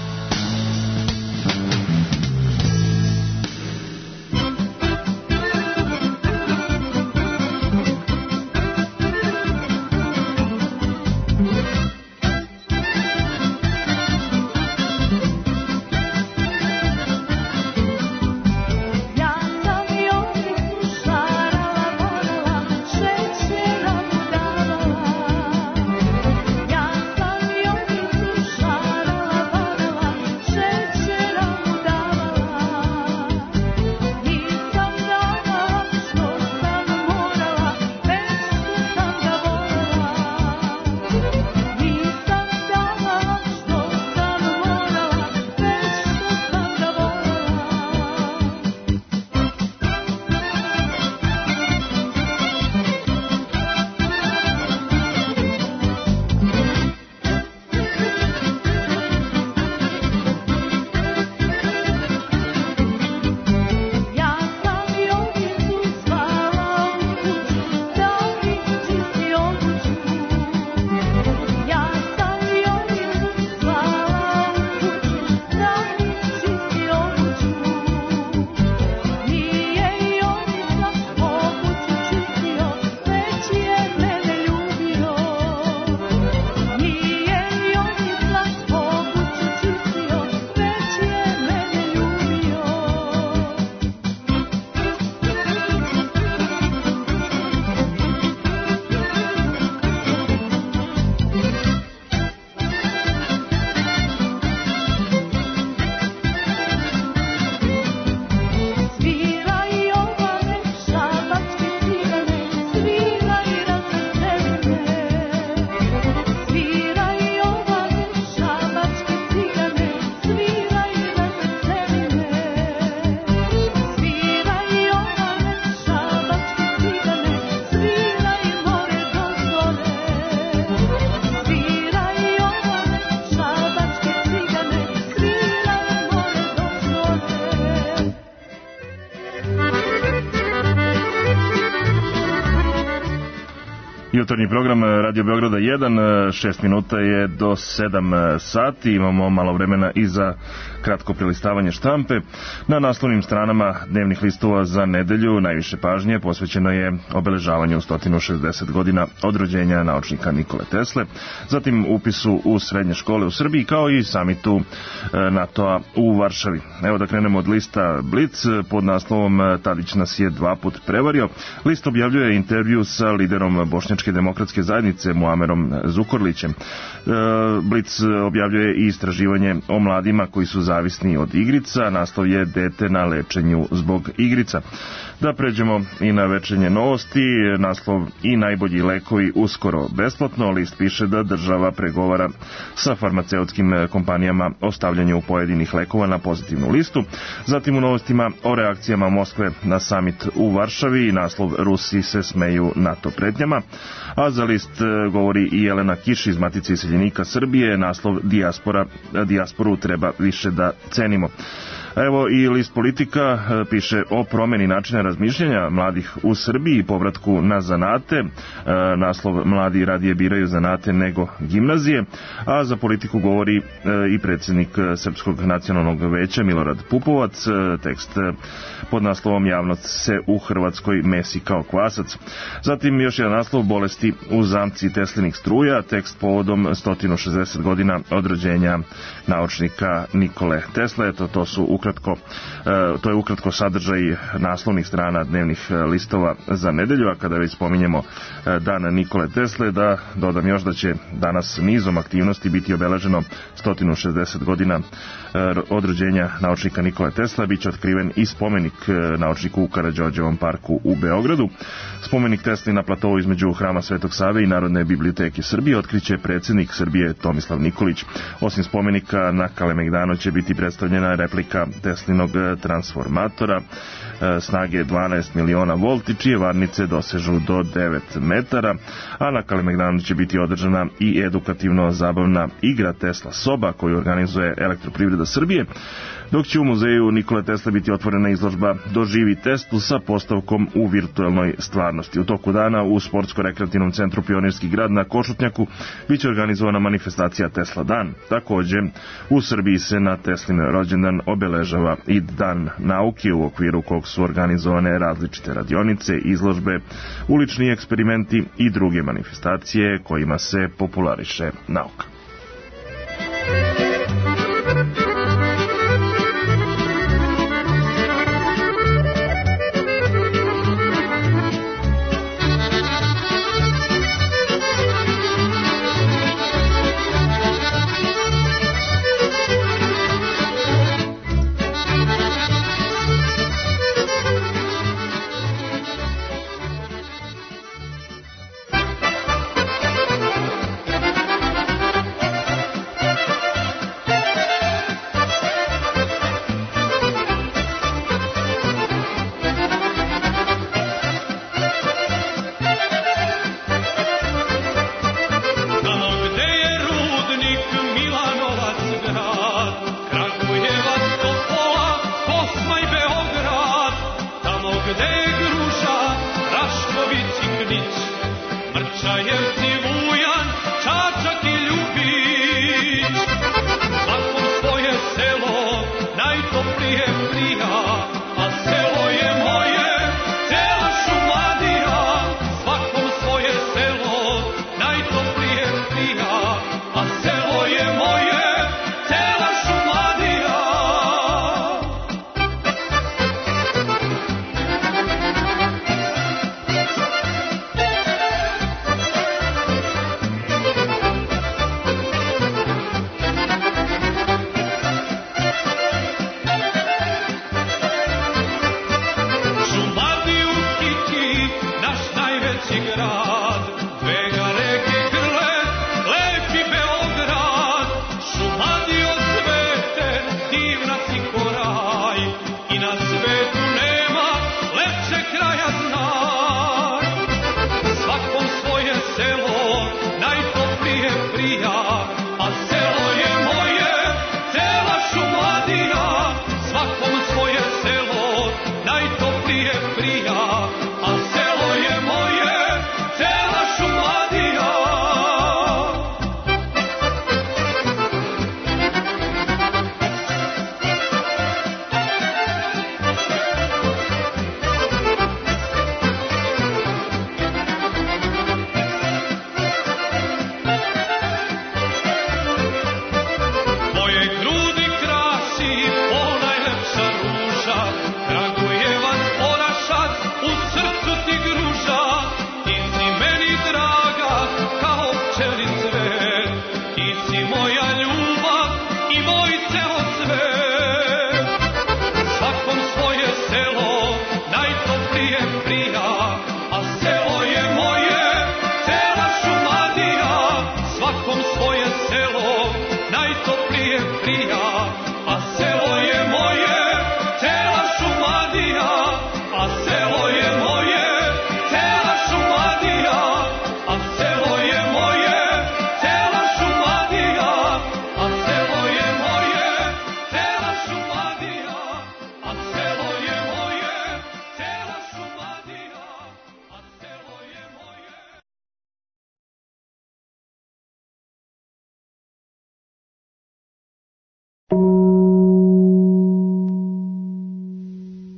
Jutarnji program Radio Beograda 1, 6 minuta je do 7 sati, imamo malo vremena i za kratko prelistavanje štampe. Na naslovnim stranama dnevnih listova za nedelju najviše pažnje posvećeno je obeležavanju 160 godina od rođenja naučnika Nikole Tesle, zatim upisu u srednje škole u Srbiji, kao i samitu NATO-a u Varšavi. Evo da krenemo od lista Blic pod naslovom Tadić nas je 2 put prevario. List objavljuje intervju sa liderom bošnjačke Nemačke demokratske zajednice Muamerom Zukorlićem. Blic objavljuje i istraživanje o mladima koji su zavisni od igrica. Naslov je Dete na lečenju zbog igrica. Da pređemo i na večernje novosti. Naslov i najbolji lekovi uskoro besplatno. List piše da država pregovara sa farmaceutskim kompanijama o stavljanju pojedinih lekova na pozitivnu listu. Zatim u novostima o reakcijama Moskve na samit u Varšavi. Naslov Rusi se smeju NATO pretnjama. A za list govori i Jelena Kiš iz Matice iseljenika Srbije. Naslov Dijasporu treba više da cenimo. Evo i list Politika piše o promeni načina razmišljanja mladih u Srbiji i povratku na zanate. Naslov Mladi radije biraju zanate nego gimnazije. A za Politiku govori i predsjednik Srpskog nacionalnog veća Milorad Pupovac. Tekst pod naslovom Javnost se u Hrvatskoj mesi kao kvasac. Zatim još jedan naslov Bolesti u zamci Teslinih struja. Tekst povodom 160 godina od rođenja naučnika Nikole Tesle. Eto, to je ukratko sadržaj naslovnih strana dnevnih listova za nedelju, a kada već spominjemo dan Nikole Tesle, da dodam još da će danas nizom aktivnosti biti obeleženo 160 godina od rođenja naučnika Nikole Tesla. Biće otkriven i spomenik naučniku u Karađorđevom parku u Beogradu. Spomenik Tesli na platovu između Hrama Svetog Save i Narodne biblioteke Srbije otkriće predsjednik Srbije Tomislav Nikolić. Osim spomenika, na Kalemegdanu će biti predstavljena replika Teslinog transformatora snage 12 miliona volti, čije varnice dosežu do 9 metara, a na Kalemegdanu će biti održana i edukativno-zabavna igra Tesla soba koju organizuje Elektroprivreda Srbije, dok će u muzeju Nikole Tesle biti otvorena izložba Doživi Teslu sa postavkom u virtuelnoj stvarnosti. U toku dana u Sportsko-rekreativnom centru Pionirski grad na Košutnjaku biće organizovana manifestacija Tesla dan. Također, u Srbiji se na Teslin rođendan obeležava i Dan nauke, u okviru kog su organizovane različite radionice, izložbe, ulični eksperimenti i druge manifestacije kojima se populariše nauka. Prija, a selo je moje,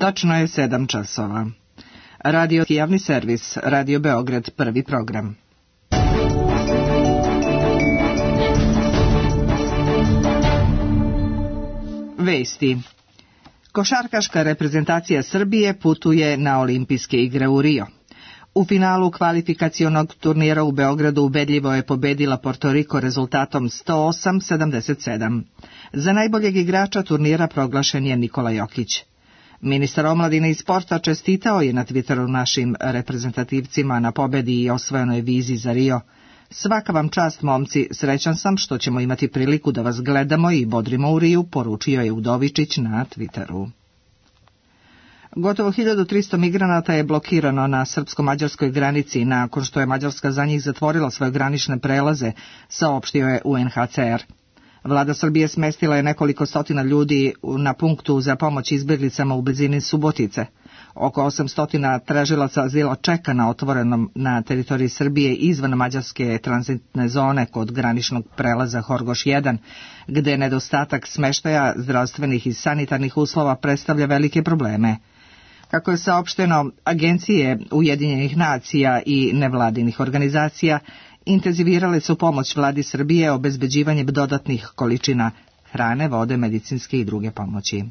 Tačno je 7 časova. Radio javni servis, Radio Beograd, prvi program. Vesti. Košarkaška reprezentacija Srbije putuje na olimpijske igre u Rio. U finalu kvalifikacionog turnira u Beogradu ubedljivo je pobedila Porto Riko rezultatom 108-77. Za najboljeg igrača turnira proglašen je Nikola Jokić. Ministar omladine i sporta čestitao je na Twitteru našim reprezentativcima na pobedi i osvojenoj vizi za Rio. Svaka vam čast, momci, srećan sam što ćemo imati priliku da vas gledamo i bodrimo u Riju, poručio je Udovičić na Twitteru. Gotovo 1300 migranata je blokirano na srpsko-mađarskoj granici nakon što je Mađarska za njih zatvorila svoje granične prelaze, saopštio je UNHCR. Vlada Srbije smestila je nekoliko stotina ljudi na punktu za pomoć izbjeglicama u blizini Subotice. Oko 800 tražilaca azila čeka na otvorenom na teritoriji Srbije izvan mađarske tranzitne zone kod graničnog prelaza Horgoš 1, gde nedostatak smeštaja, zdravstvenih i sanitarnih uslova predstavlja velike probleme. Kako je saopšteno, agencije Ujedinjenih nacija i nevladinih organizacija intenzivirale su pomoć vladi Srbije obezbeđivanjem dodatnih količina hrane, vode, medicinske i druge pomoći.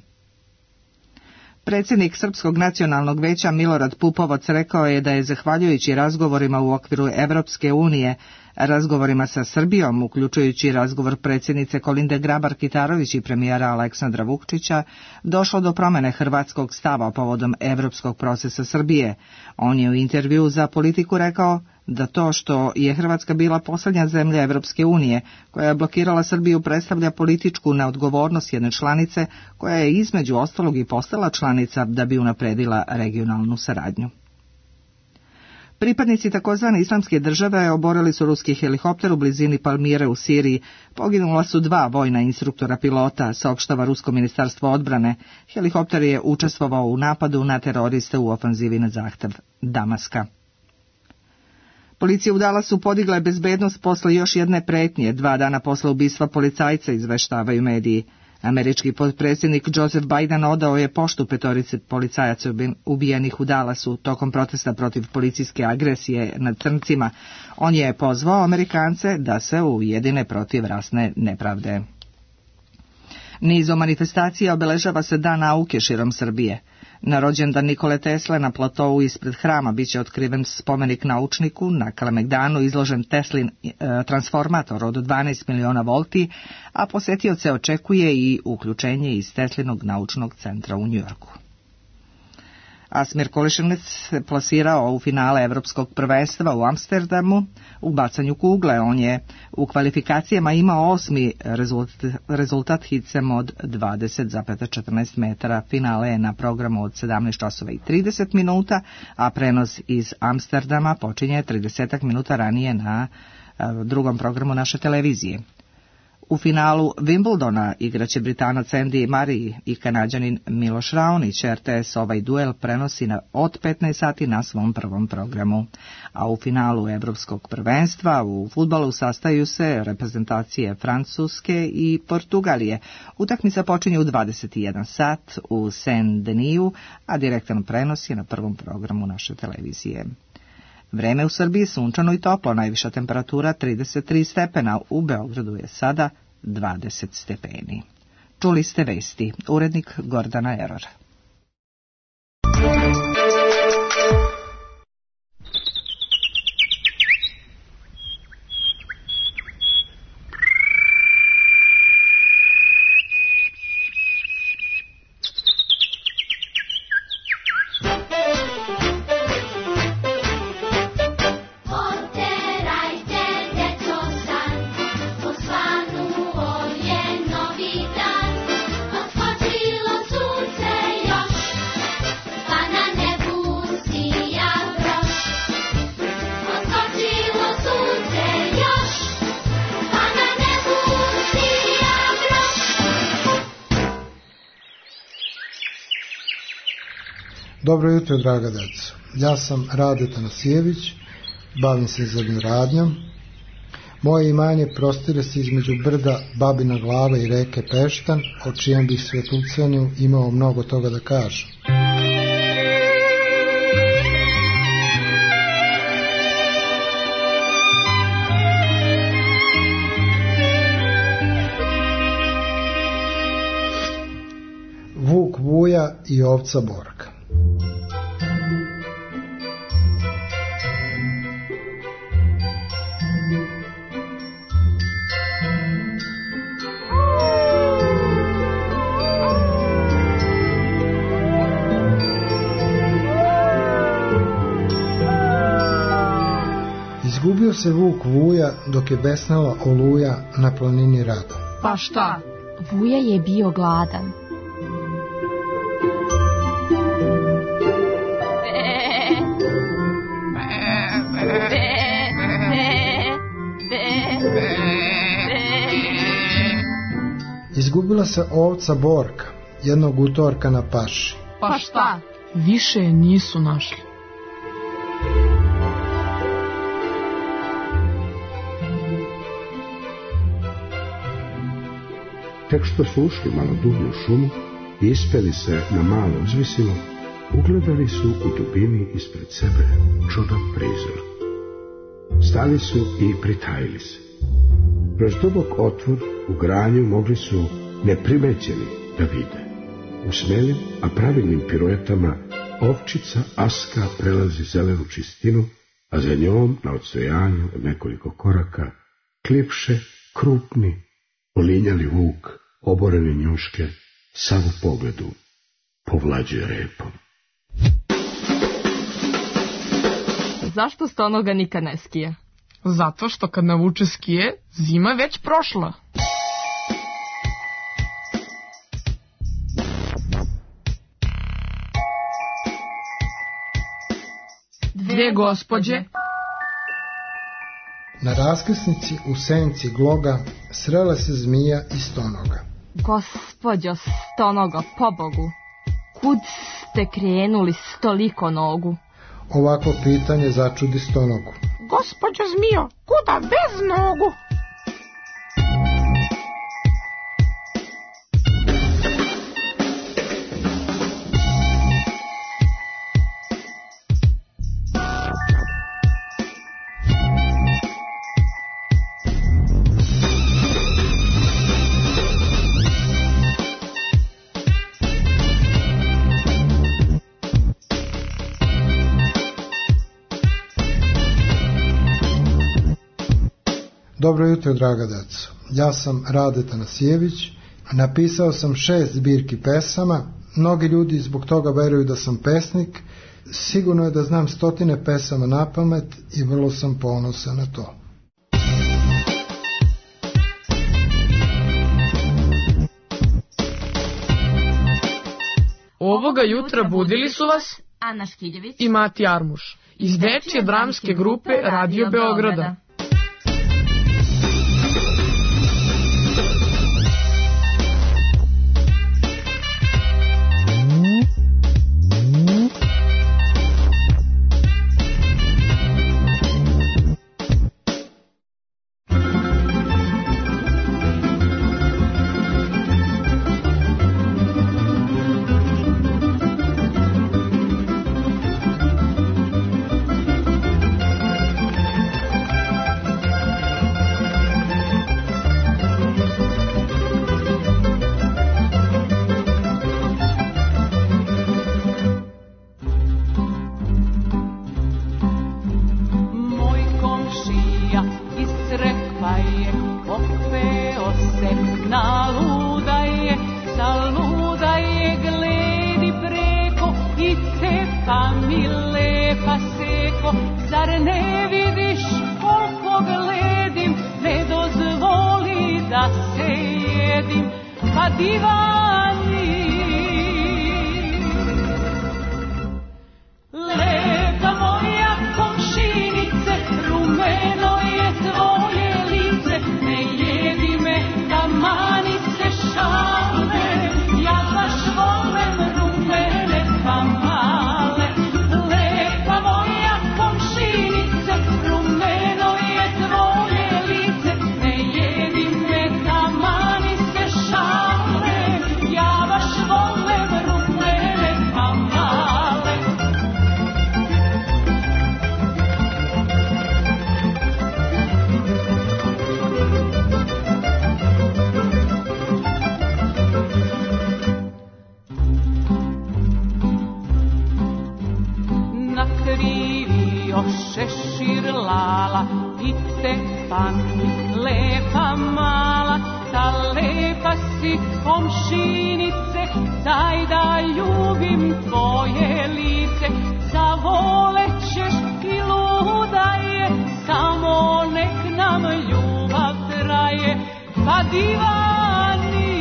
Predsjednik Srpskog nacionalnog veća Milorad Pupovac rekao je da je zahvaljujući razgovorima u okviru Evropske unije, razgovorima sa Srbijom, uključujući razgovor predsjednice Kolinde Grabar-Kitarović i premijera Aleksandra Vučića, došlo do promjene hrvatskog stava povodom evropskog procesa Srbije. On je u intervjuu za Politiku rekao da to što je Hrvatska bila posljednja zemlja Evropske unije koja je blokirala Srbiju predstavlja političku neodgovornost jedne članice koja je između ostalog i postala članica da bi unapredila regionalnu saradnju. Pripadnici takozvane islamske države oborili su ruski helikopter u blizini Palmire u Siriji. Poginula su 2 vojna instruktora pilota, saopštava Rusko ministarstvo odbrane. Helikopter je učestvovao u napadu na teroriste u ofanzivi na zahtev Damaska. Policija u Dallasu podigla je bezbednost posle još jedne pretnje, 2 dana posle ubistva policajca, izveštavaju mediji. Američki potpredsjednik Joseph Biden odao je poštu 5 policajaca ubijenih u Dallasu tokom protesta protiv policijske agresije nad crncima. On je pozvao Amerikance da se ujedine protiv rasne nepravde. Nizom manifestacija obeležava se Dan nauke širom Srbije. Na rođendan Nikole Tesle na platovu ispred hrama biće otkriven spomenik naučniku, na Kalemegdanu izložen Teslin transformator od 12 miliona volti, a posetioce očekuje i uključenje iz Teslinog naučnog centra u Njujorku. Asmir Kolišinac se plasirao u finale Evropskog prvenstva u Amsterdamu u bacanju kugle. On je u kvalifikacijama imao 8. rezultat hicem od 20,14 metara. Finale je na programu od 17 časova i 30 minuta, a prenos iz Amsterdama počinje 30 minuta ranije na drugom programu naše televizije. U finalu Wimbledona igraće Britanac Andy Murray i Kanađanin Miloš Raonić. RTS ovaj duel prenosi od 15 sati na svom prvom programu. A u finalu Evropskog prvenstva u fudbalu sastaju se reprezentacije Francuske i Portugalije. Utakmica počinje u 21 sat u Saint-Denis, a direktan prenos je na prvom programu naše televizije. Vreme u Srbiji sunčano i toplo, najviša temperatura 33 stepena, u Beogradu je sada 20 stepeni. Čuli ste vesti, urednik Gordana Eror. Dobro jutro, draga deco. Ja sam Rade Tanasijević, bavim se zemljoradnjom. Moje imanje prostire se između brda Babina Glava i reke Peštan, o čijem bih svetucanju imao mnogo toga da kažem. i ovca Borka. Izgubio se vuk Vuja dok je besnala oluja na planini Rada. Pa šta? Vuja je bio gladan. Izgubila se ovca Borka, jednog utorka na paši. Pa šta? Više je nisu našli. Tek što su ušli malo dublje u šumu i ispeli se na malo uzvisilo, ugledali su u dubini ispred sebe čudan prizor. Stali su i pritajili se. Kroz dubok otvor u granju mogli su neprimećeni da vide. U smelim, a pravilnim piruetama ovčica Aska prelazi zelenu čistinu, a za njom na odstojanju od nekoliko koraka klipše krupni, olinjali vuk, oborene njuške, sav u pogledu povlađuje repom. Zašto stonoga nikad ne skije? Zato što kad navuče skije, zima je već prošla. Dve gospođe. Na raskrsnici u senci gloga srela se zmija i stonoga. Gospođo stonoga, pobogu, kud ste krenuli s toliko nogu? Ovako pitanje začudi stonogu. Gospođo zmijo, kuda bez nogu? Dobro jutro, draga deco. Ja sam Rade Tanasijević. Napisao sam 6 zbirki pesama. Mnogi ljudi zbog toga veruju da sam pesnik. Sigurno je da znam 100 pesama na pamet i vrlo sam ponosan na to. Ovoga jutra budili su vas Ana Škiljević i Mati Armuš iz dečje dramske grupe Radio Beograda. šešir lala, ite pani, lepa mala, ta lepa si komšinice, daj da ljubim tvoje lice, zavolećeš i luda je, samo nek nam ljubav traje, pa divani.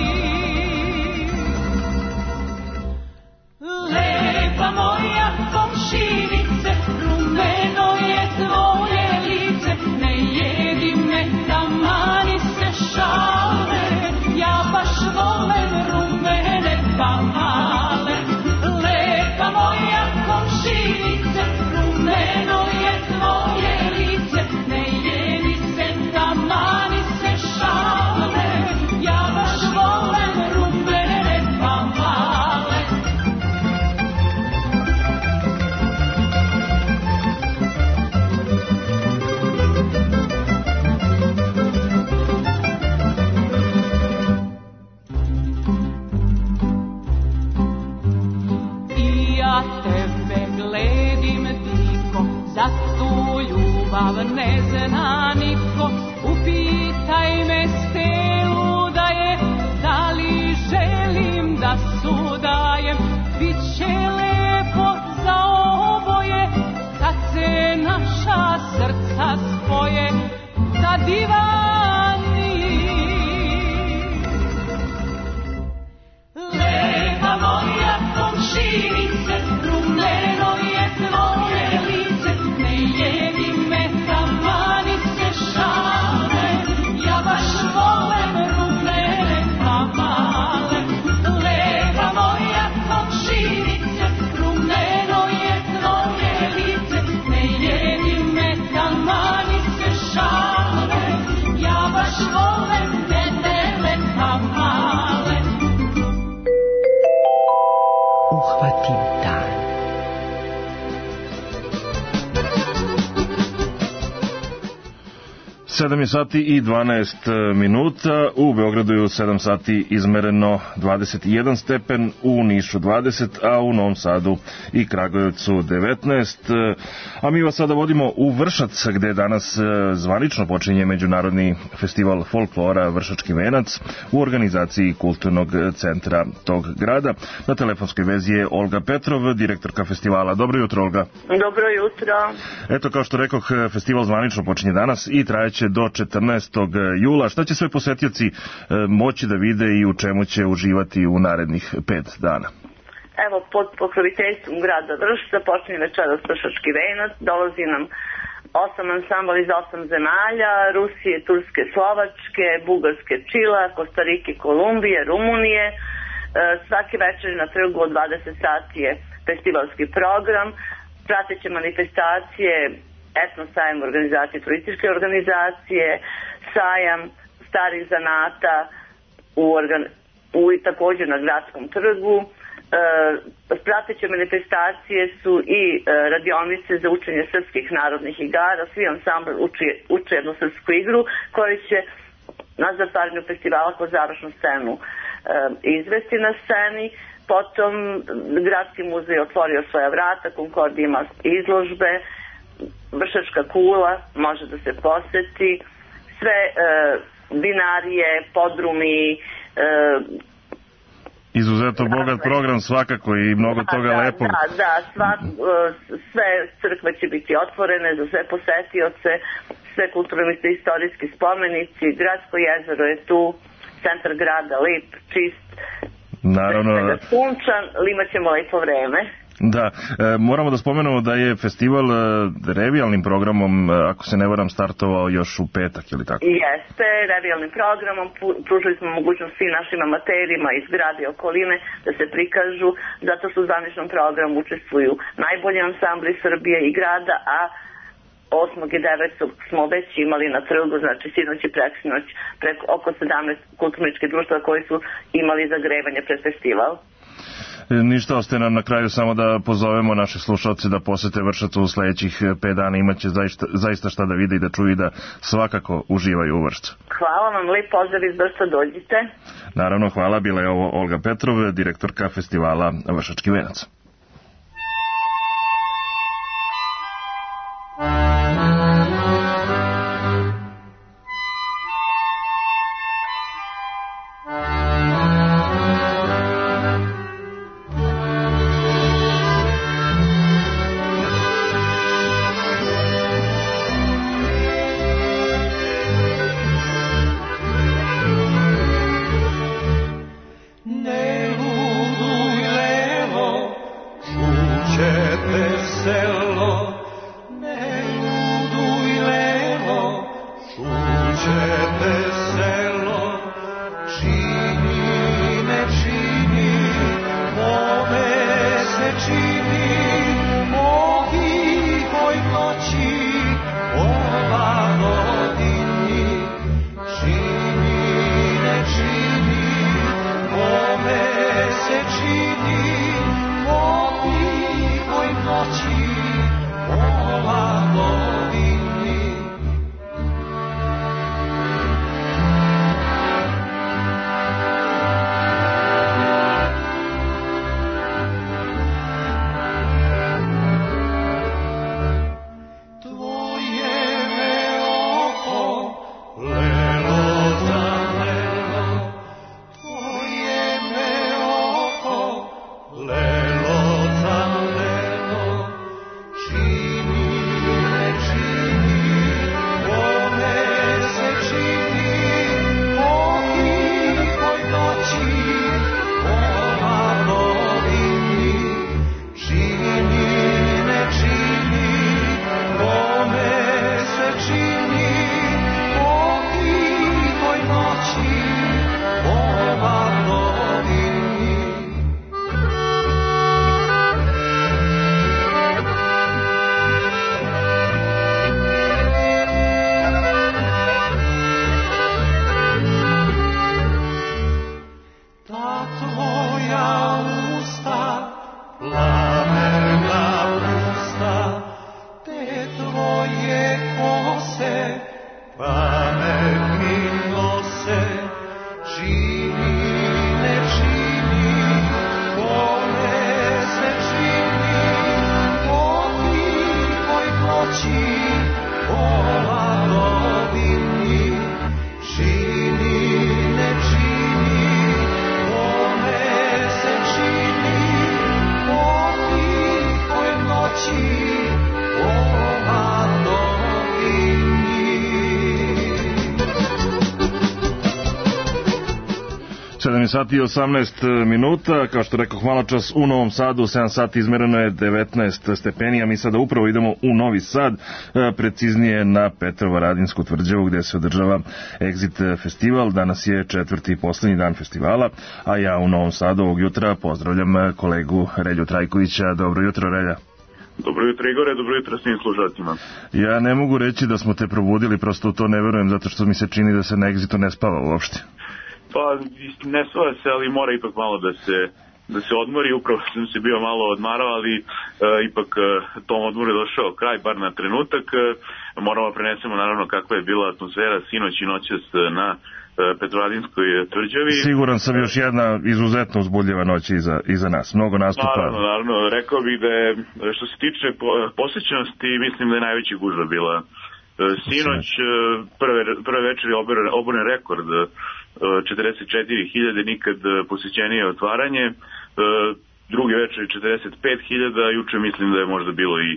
Lepa moja komšinice, rumeno je tvoje lice, ne jedi me da mani se šale, ja baš volim rumene pa male. Lepa moja komšinice, rumeno je tvoje lice, ne jedi se da mani se šale, ja baš volim rumene pa male. Za tu ljubav ne zna niko, upitaj me stelu da je, da li želim da sudajem, bit će lepo za oboje, kad se naša srca spoje, da divani. Lepa moja komšinice, rumeno je tvoje lice, ne jedi me da mani se šale, ja baš volim rumene pa male. Lepa moja komšinice, rumeno je tvoje lice, ne jedi me da mani se šale, ja baš volim nedele pa male. Uhvatim dan. Sedam je sati i 12 minuta, u Beogradu je u 7 sati izmereno 21 stepen, u Nišu 20, a u Novom Sadu i Kragujevcu 19. A mi vas sada vodimo u Vršac, gde danas zvanično počinje Međunarodni festival folklora Vršački venac u organizaciji Kulturnog centra tog grada. Na telefonskoj vezi je Olga Petrov, direktorka festivala. Dobro jutro, Olga. Dobro jutro. Eto, kao što rekoh, festival zvanično počinje danas i trajeće do 14. jula. Šta će sve posetioci moći da vide i u čemu će uživati u narednih 5 dana? Evo, pod pokroviteljstvom grada Vršca počinje večeras Vršački venac. Dolazi nam 8 ansambala iz 8 zemalja, Rusije, Turske, Slovačke, Bugarske, Čila, Kostarike, Kolumbije, Rumunije. Svaki večer na trgu od 20 sati je festivalski program. Prateće manifestacije, etno sajam organizacije, turističke organizacije, sajam starih zanata također na gradskom trgu. Prateće manifestacije su i radionice za učenje srpskih narodnih igara. Svi ansambl uče jednu srpsku igru koju će na zatvaranju festivala kao završnu scenu izvesti na sceni. Potom Gradski muzej otvorio svoja vrata, Konkord ima izložbe, Vršačka kula može da se poseti, sve vinarije, podrumi. Izuzetno bogat program svakako i mnogo toga lepog. Sve crkve će biti otvorene za sve posetioce, sve kulturno i istorijski spomenici, Gradsko jezero je tu, centar grada lep, čist, naravno sunčan, ali imat ćemo lepo vreme. Da, moramo da spomenemo da je festival revijalnim programom, ako se ne varam, startovao još u petak, ili tako? Jeste, revijalnim programom pružili smo mogućnost svim našim amaterima iz grada i okoline da se prikažu, zato što u zvaničnom programu učestvuju najbolji ansambli Srbije i grada, a 8. i 9. smo već imali na trgu, znači sinoć i preksinoć, preko oko 17 kulturničkih društva koji su imali zagrevanje pred festival. Ništa, ostaje nam na kraju samo da pozovemo naše slušalce da posete Vršac u sledećih 5 dana. Imaće zaista šta da vide i da čuju i da svakako uživaju u Vršcu. Hvala vam, lep pozdrav iz Vršca, dođite. Naravno, hvala, bila je ovo Olga Petrov, direktorka festivala Vršački venac. 7 sati i 18 minuta, kao što rekoh malo čas, u Novom Sadu 7 sati izmereno je 19 stepeni, a mi sada upravo idemo u Novi Sad, preciznije na Petrovaradinsku tvrđavu gde se održava Exit festival. Danas je 4. i poslednji dan festivala, a ja u Novom Sadu ovog jutra pozdravljam kolegu Relju Trajkovića. Dobro jutro, Relja. Dobro jutro, Igore, dobro jutro svim slušalcima. Ja ne mogu reći da smo te probudili, prosto u to ne verujem, zato što mi se čini da se na Exitu ne spava uopšte. Pa, ne spava se, ali mora ipak malo da se odmori. Upravo sam se bio malo odmarao, ali ipak tom odmoru je došao kraj, bar na trenutak. Moramo prenesemo naravno kakva je bila atmosfera sinoć i noćas na Petrovaradinskoj tvrđavi. Siguran sam, još jedna izuzetno uzbudljiva noć iza nas. Mnogo nastupa. Naravno, rekao bih da je, što se tiče posjećenosti, mislim da je najveća gužva bila sinoć. Prve večeri je oboren rekord 44.000, nikad posjećenije otvaranje. Druge večeri 45.000, juče mislim da je možda bilo i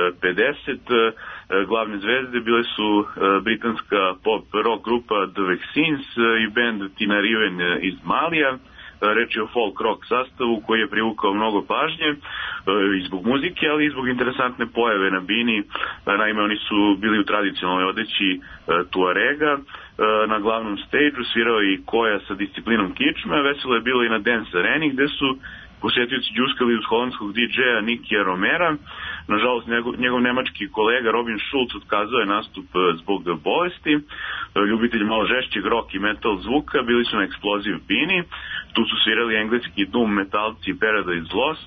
50. Glavne zvezde bile su britanska pop rock grupa The Vaccines i band Tina Riven iz Malija. Reč je o folk rock sastavu koji je privukao mnogo pažnje i zbog muzike, ali i zbog interesantne pojave na bini. Naime, oni su bili u tradicionalnoj odeći Tuarega. Na glavnom stage-u svirao i koja sa disciplinom kičme. Veselo je bilo i na Dance Areni gde su posjetioci džuskali uz holandskog DJ-a Nikija Romera. Nažalost, njegov nemački kolega Robin Schulz otkazao je nastup zbog bolesti. Ljubitelji malo žešćeg rock i metal zvuka bili su na Explosive Bini. Tu su svirali engleski doom metalci Paradise Lost.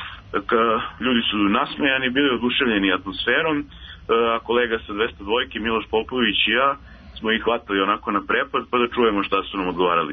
Ljudi su nasmejani, bili oduševljeni atmosferom, a kolega sa 202 Miloš Popović i ja smo ih hvatali onako na prepad, pa da čujemo šta su nam odgovarali.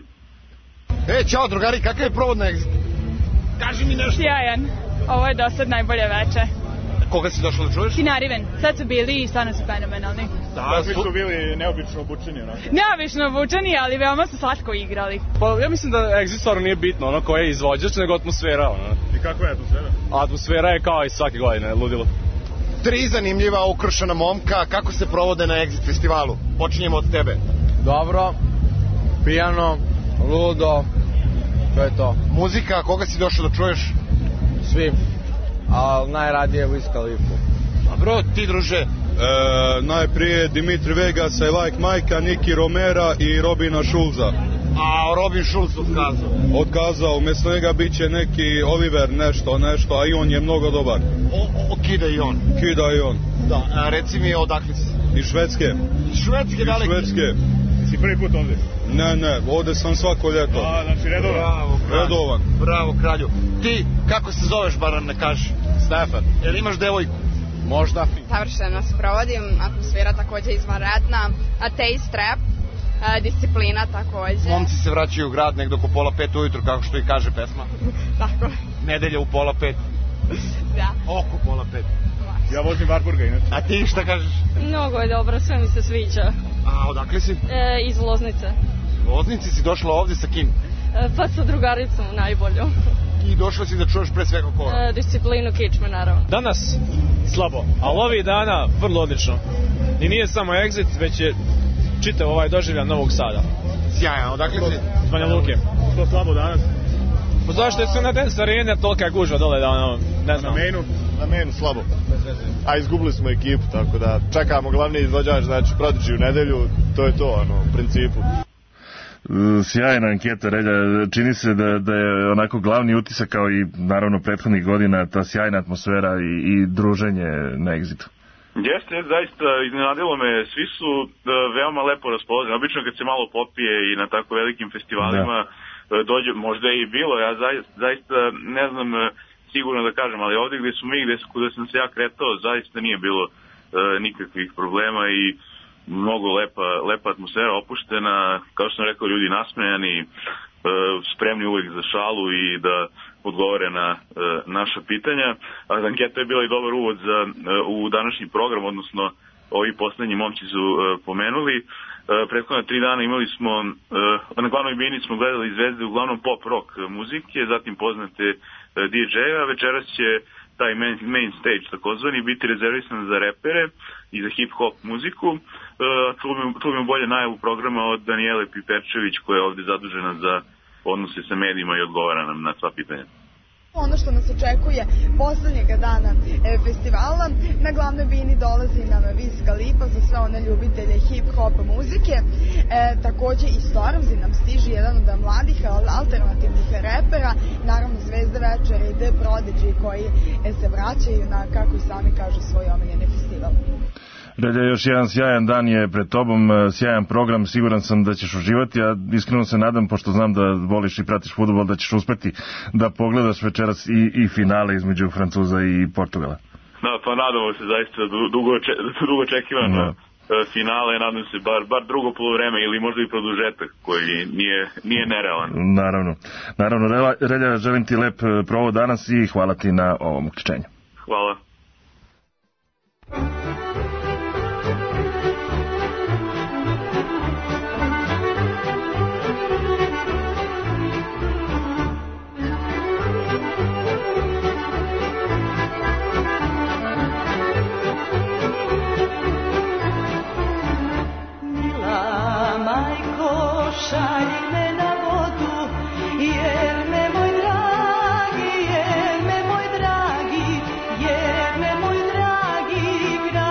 Ćao drugari, kakav je provod na Exit? Kaži mi nešto. Sjajan, ovo je do sad najbolje veče. Koga si došla da čuješ? Tina Riven, sad su bili i stvarno su fenomenalni. Da su bili neobično obučeni, onako. Neobično obučeni, ali veoma su slatko igrali. Pa ja mislim da Exit stvarno nije bitno, ono ko je izvođač, nego atmosfera, ono. I kakva je atmosfera? Atmosfera je kao i svake godine, ludilo. 3 zanimljiva ukršena momka, kako se provode na Exit festivalu? Počinjemo od tebe. Dobro, pijano, ludo, to je to. Muzika, koga si došao da čuješ? Svi, ali najradije Wiz Khalifu. Dobro, ti druže? Najprije Dimitri Vegas, I Like Mike, Niki Romera i Robina Schulza. A Robin Schulz otkazao? Otkazao, umjesto njega bit će neki Oliver nešto, a i on je mnogo dobar. Kida i on? Kida i on. Da, reci mi odakle si? Iz Švedske. Iz Švedske, daleki? Iz Švedske. Si prvi put ovdje? Ne, ovdje sam svako ljeto. Znači redovan? Redovan. Bravo, kralju. Ti, kako se zoveš, bar ne kaži? Stefan. Jer imaš devojku? Možda. Savršeno se provodim, atmosfera također izvanredna, taste rap, disciplina također. Momci se vraćaju u grad negdje oko 4:30 ujutro, kako što i kaže pesma. Tako. Nedelja u 4:30. Da. Oko 4:30. Ja vozim Warburga inače. A ti šta kažeš? Mnogo je dobro, sve mi se sviđa. A odakle si? Iz Loznice. Loznici si došla ovdje sa kim? Pa sa drugaricom najboljom. I došla si da čuješ pre svega koga? Disciplinu kičme, naravno. Danas slabo, ali ovih dana vrlo odlično. I nije samo Exit, već je čitav ovaj doživljan Novog Sada. Sjajan, odakle si? S Banja Luke. Što slabo danas? Pa zašto je su na Dance Arene tolika gužva dole da ono, ne znam. Na menu slabo. A izgubili smo ekipu, tako da čekamo glavni izvođač, znači Prodigy u nedelju, to je to, ono, u principu. Sjajna anketa, Relja. Čini se da je onako glavni utisak kao i naravno prethodnih godina ta sjajna atmosfera i druženje na Exitu. Jeste, zaista iznenadilo me, svi su veoma lepo raspoloženi. Obično kad se malo popije i na tako velikim festivalima dođe, možda je i bilo, ja zaista ne znam sigurno da kažem, ali ovdje gdje su mi, gdje sam se ja kretao, zaista nije bilo nikakvih problema i mnogo lepa atmosfera, opuštena, kao što sam rekao, ljudi nasmejani, spremni uvijek za šalu i da odgovore na naša pitanja. Anketa je bila i dobar uvod u današnji program, odnosno ovi poslednji momci su pomenuli. Prethodna 3 dana imali smo, na glavnoj bini smo gledali zvezde uglavnom pop rock muzike, zatim poznate DJ-a. Večeras će taj main stage takozvani biti rezervisan za repere i za hip-hop muziku. Čujemo bolje najavu programa od Danijele Piperčević koja je ovdje zadužena za odnosi sa medijima i odgovara nam na sva pitanja. Ono što nas očekuje poslednjega dana festivala, na glavnoj bini dolazi nam Wiz Khalifa za sve one ljubitelje hip-hop muzike. Takođe i Stormzy nam stiže, jedan od mladih alternativnih repera, naravno zvezde večera i The Prodigy koji se vraćaju na, kako i sami kažu, svoj omiljeni festival. Relja, još jedan sjajan dan je pred tobom, sjajan program, siguran sam da ćeš uživati, a iskreno se nadam, pošto znam da voliš i pratiš fudbal, da ćeš uspeti da pogledaš večeras i finale između Francuza i Portugala. Da, pa nadamo se zaista dugo očekivano finale, nadam se bar drugo poluvreme ili možda i produžetak koji nije nerealan. Naravno, Relja, želim ti lep provod danas i hvala ti na ovom uključenju. Hvala. Šalji me na vodu, jer me moj dragi, jer me moj dragi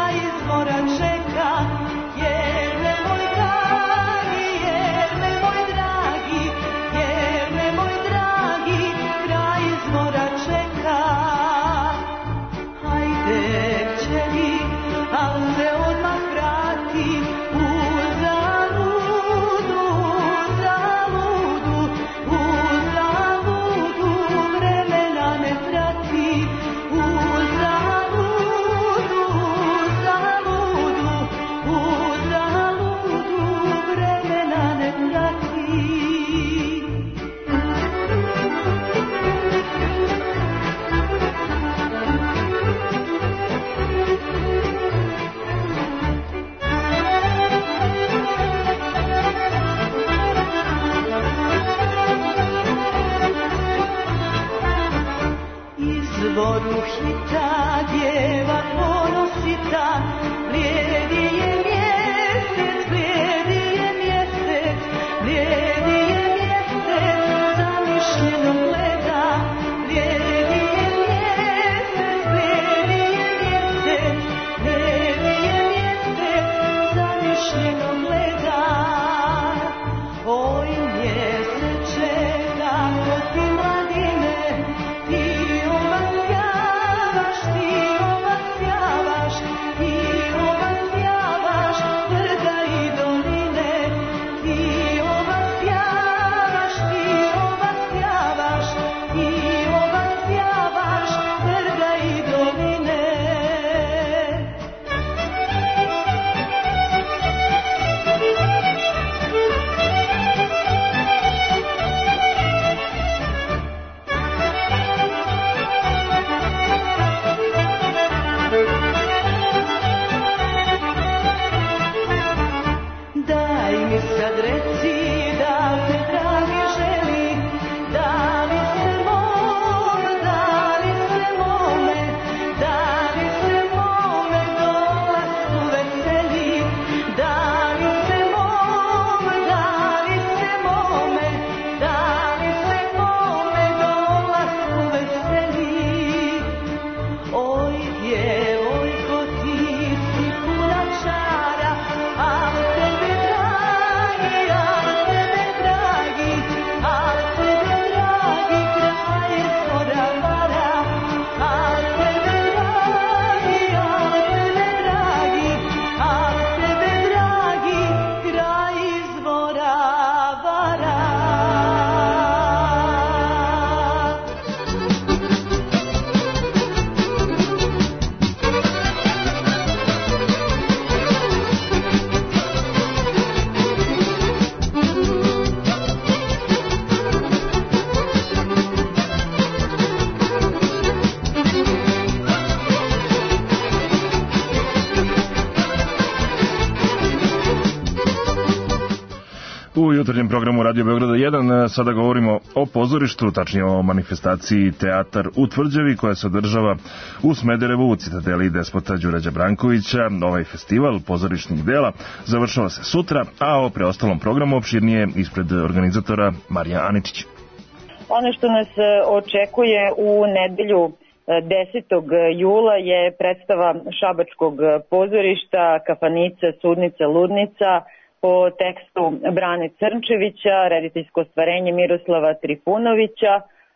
U jutarnjem programu Radio Beograda 1 sada govorimo o pozorištu, tačnije o manifestaciji Teatar u Tvrđavi koja se održava u Smederevu u citadeli despota Đurađa Brankovića. Ovaj festival pozorišnih dela završava se sutra, a o preostalom programu opširnije ispred organizatora Marija Aničić. Ono što nas očekuje u nedelju 10. jula je predstava Šabačkog pozorišta Kafanica, Sudnica, Ludnica po tekstu Brane Crnčevića, rediteljsko ostvarenje Miroslava Trifunovića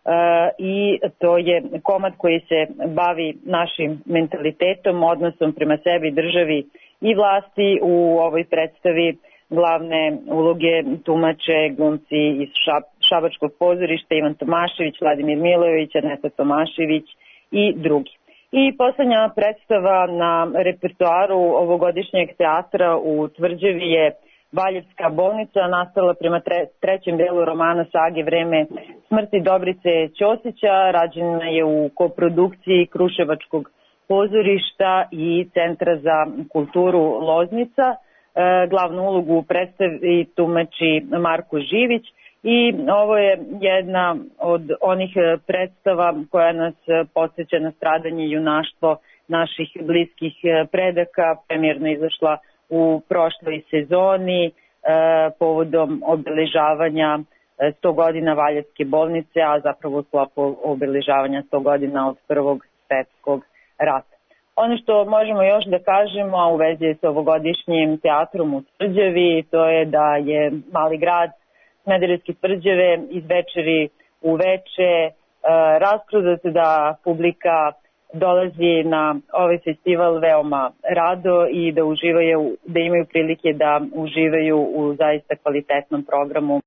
i to je komad koji se bavi našim mentalitetom, odnosom prema sebi, državi i vlasti. U ovoj predstavi glavne uloge tumače glumci iz Šabačkog pozorišta Ivan Tomašević, Vladimir Milojević, Aneta Tomašević i drugi. I poslednja predstava na repertoaru ovogodišnjeg teatra u Tvrđavi je Valjevska bolnica, nastala prema trećem delu romana sage Vreme smrti Dobrice Ćosića, rađena je u koprodukciji Kruševačkog pozorišta i Centra za kulturu Loznica. Glavnu ulogu u predstavi tumači Marko Živić i ovo je jedna od onih predstava koja nas podsjeća na stradanje i junaštvo naših bliskih predaka. Premijerno izašla u prošloj sezoni povodom obeležavanja 100 godina Valjevske bolnice, a zapravo u sklopu obeležavanja 100 godina od Prvog svetskog rata. Ono što možemo još da kažemo, a u vezi s ovogodišnjim teatrom u Tvrđavi, to je da je mali grad Smederevske Tvrđave iz večeri u veče raskrudat, da publika dolazi na ovaj festival veoma rado i da uživaju, da imaju prilike da uživaju u zaista kvalitetnom programu.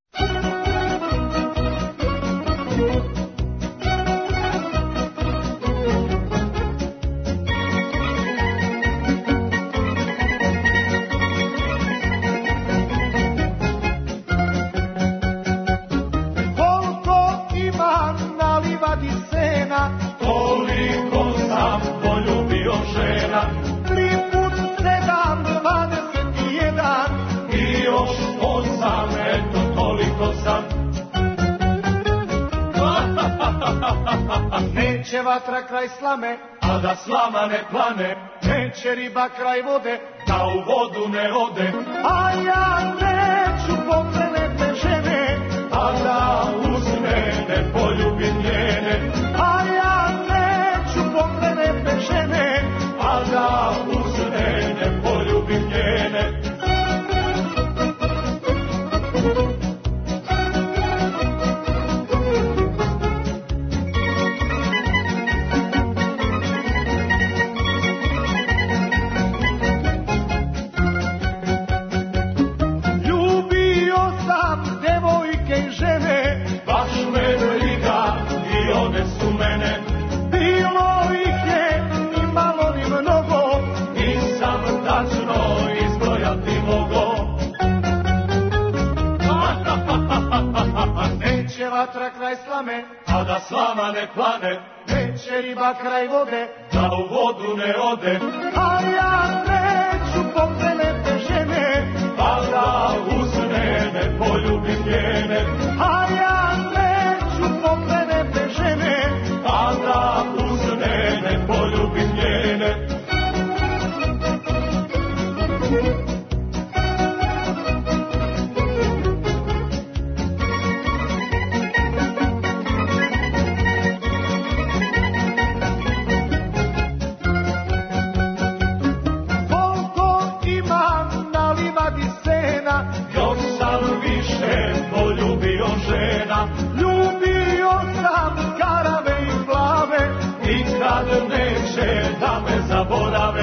Neće vatra kraj slame, a da slama ne plane. Neće riba kraj vode, da u vodu ne ode. A ja neću pokrenete žene, a da uz mene poljubim njene. A ja neću pokrenete žene, a da uz mene poljubim njene. Vatra kraj slame, a da slama ne plane. Neće riba kraj vode, da u vodu ne ode. A ja neću pokrenete žene, a da uz mene poljubim njene. A ja neću pokrenete žene, a da uz mene poljubim njene. Ljubio sam karave i plave, nikad neće da me zaborave.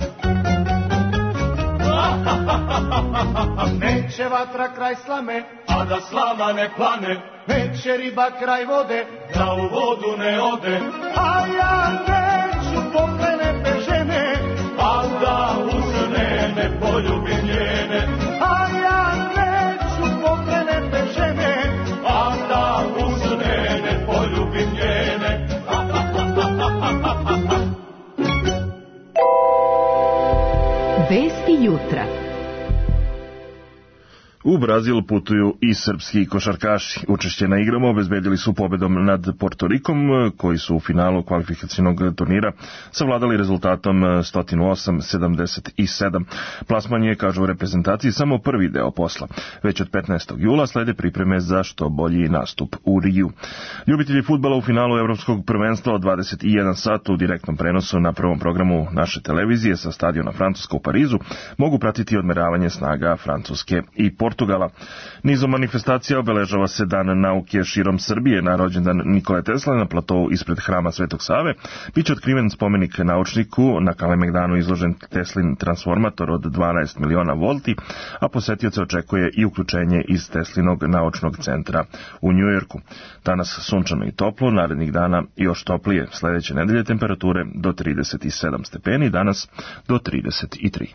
Neće vatra kraj slame, a da slama ne plane. Neće riba kraj vode, da u vodu ne ode. A ja neću pokrenete žene, a da uz mene poljubim njene. A ja neću pokrenete žene, a da uz mene poljubim njene. Vesti jutra. U Brazil putuju i srpski košarkaši. Učešće na igrama obezbedili su pobedom nad Portorikom, koji su u finalu kvalifikacijnog turnira savladali rezultatom 108-77. Plasman je, kažu u reprezentaciji, samo prvi deo posla. Već od 15. jula slede pripreme za što bolji nastup u Riju. Ljubitelji fudbala u finalu Evropskog prvenstva od 21 sat u direktnom prenosu na prvom programu naše televizije sa stadiona Francuska u Parizu mogu pratiti odmeravanje snaga Francuske i Portugala. Nizom manifestacija obeležava se Dan nauke širom Srbije. Na rođendan Nikole Tesle na platovu ispred hrama Svetog Save biće otkriven spomenik naučniku, na Kalemegdanu izložen Teslin transformator od 12 miliona volti, a posetioce očekuje i uključenje iz Teslinog naučnog centra u Njujorku. Danas sunčano i toplo, narednih dana još toplije. Sledeće nedelje temperature do 37 stepeni, danas do 33.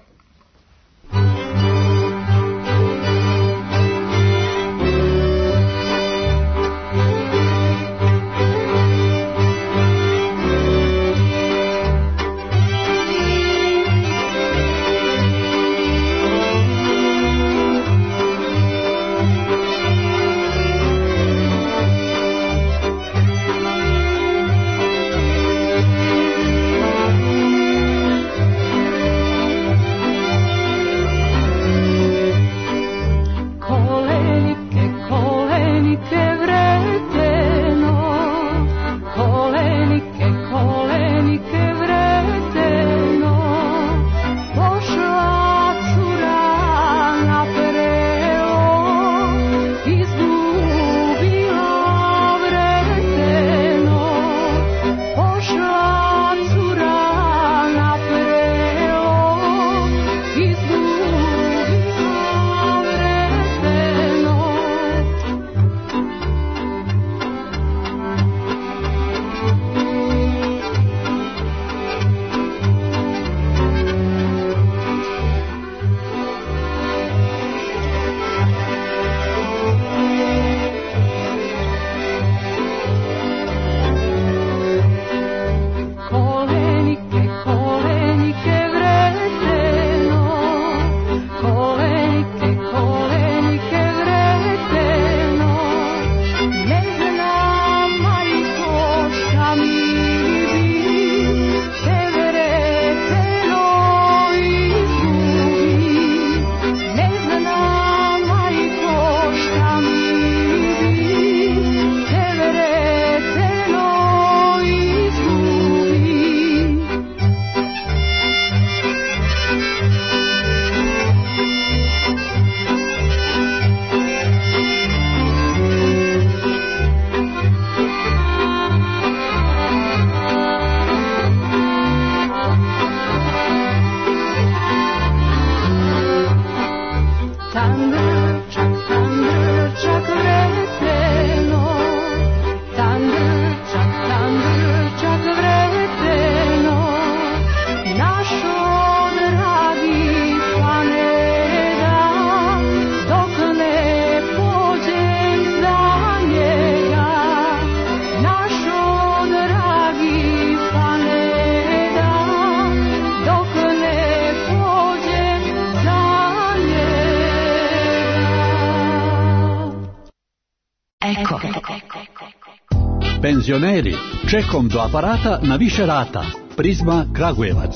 Penzioneri, čekom do aparata na više rata. Prizma Kragujevac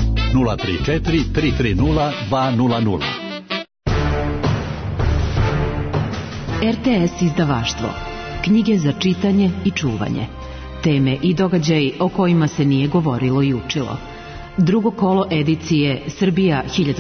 034 330 200. RTS izdavaštvo. Knjige za čitanje i čuvanje. Teme i događaji o kojima se nije govorilo i učilo. Drugo kolo edicije Srbija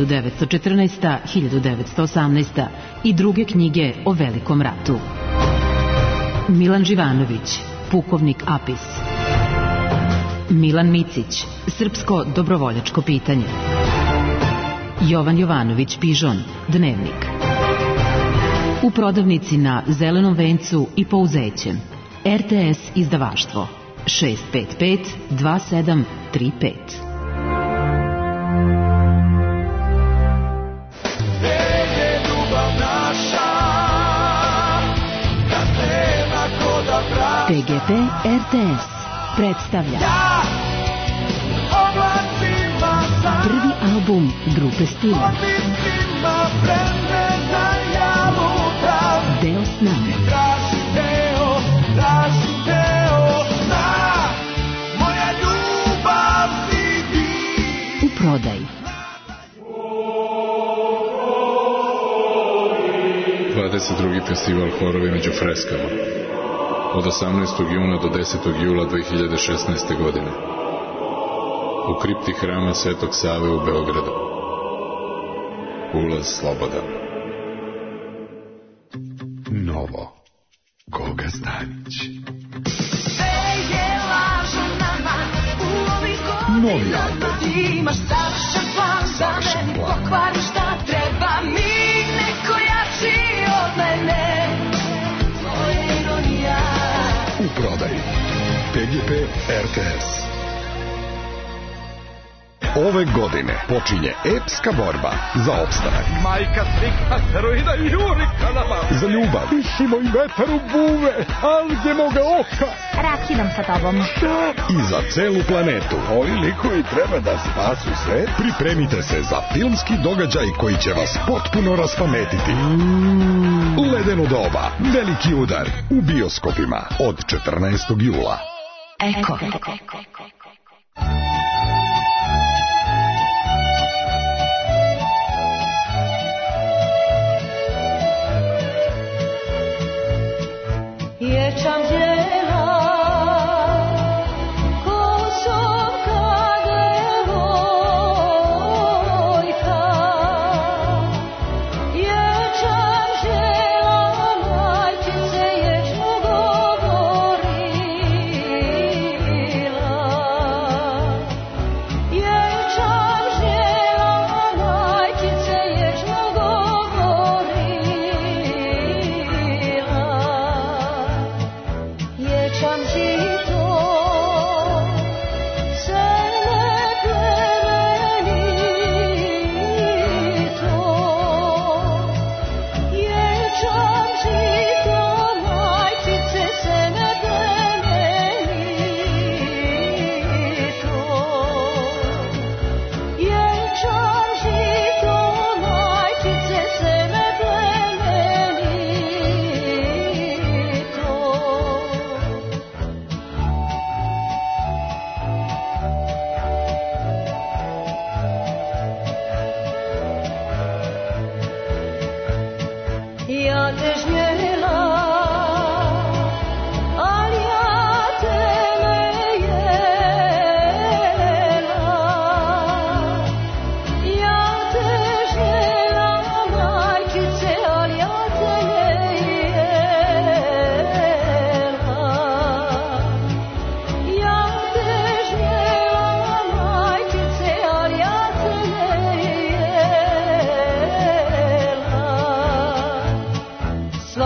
1914-1918 i druge knjige o Velikom ratu. Milan Živanović, Pukovnik Apis. Milan Micić, Srpsko dobrovoljačko pitanje. Jovan Jovanović Pižon, Dnevnik. U prodavnici na Zelenom vencu i Pouzećem. RTS izdavaštvo 655 2735. TGP RTS predstavlja prvi album grupe Stila. 22. festival Horovi među freskama od 18. juna do 10. jula 2016. godine u kripti hrama Svetog Save u Beogradu. Ulaz slobodan. Novo Goga Stanić. Novi album. Imaš savršen plan da meni pokvari šta treba mi neko jači od mene. Tvoja ironija. U prodaji PGP RTS. Ove godine počinje epska borba za opstanak. Majka svika heroina i jurika na vas. Za ljubav. Pišimo i vetar u buve, alge moga oka. Rakidam sa tobom. I za celu planetu. Ovi likovi treba da spasu svet. Pripremite se za filmski događaj koji će vas potpuno raspametiti. Ledeno doba. Veliki udar. U bioskopima od 14. jula. Eko. Ječam žena, Kosovka devojka. Ječam žena, majčice ječno govorila. Ječam žena, majčice ječno govorila. Ječam žito, sene plemenito. Ječam žito, majčice, sene plemenito. Ječam žito, majčice, sene plemenito. Ja te žnjela, ali ja te ne jela. Ja te žnjela, majčice, ali ja te ne jela. Ja te žnjela, majčice, ali ja te ne jela.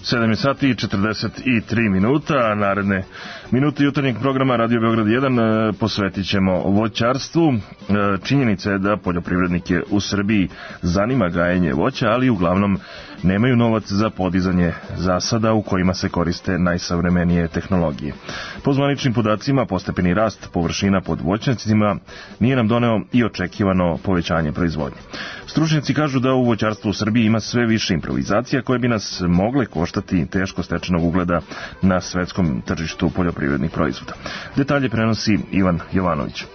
7 sati i 43 minuta. Naredne minute jutarnjeg programa Radio Beograd 1 posvetit ćemo voćarstvu. Činjenica je da poljoprivrednike u Srbiji zanima gajenje voća, ali uglavnom nemaju novac za podizanje zasada u kojima se koriste najsavremenije tehnologije. Po zvaničnim podacima, postepeni rast površina pod voćnjacima nije nam doneo i očekivano povećanje proizvodnje. Stručnjaci kažu da u voćarstvu u Srbiji ima sve više improvizacija koje bi nas mogle koštati teško stečenog ugleda na svetskom tržištu poljoprivrednih proizvoda. Detalje prenosi Ivan Jovanović.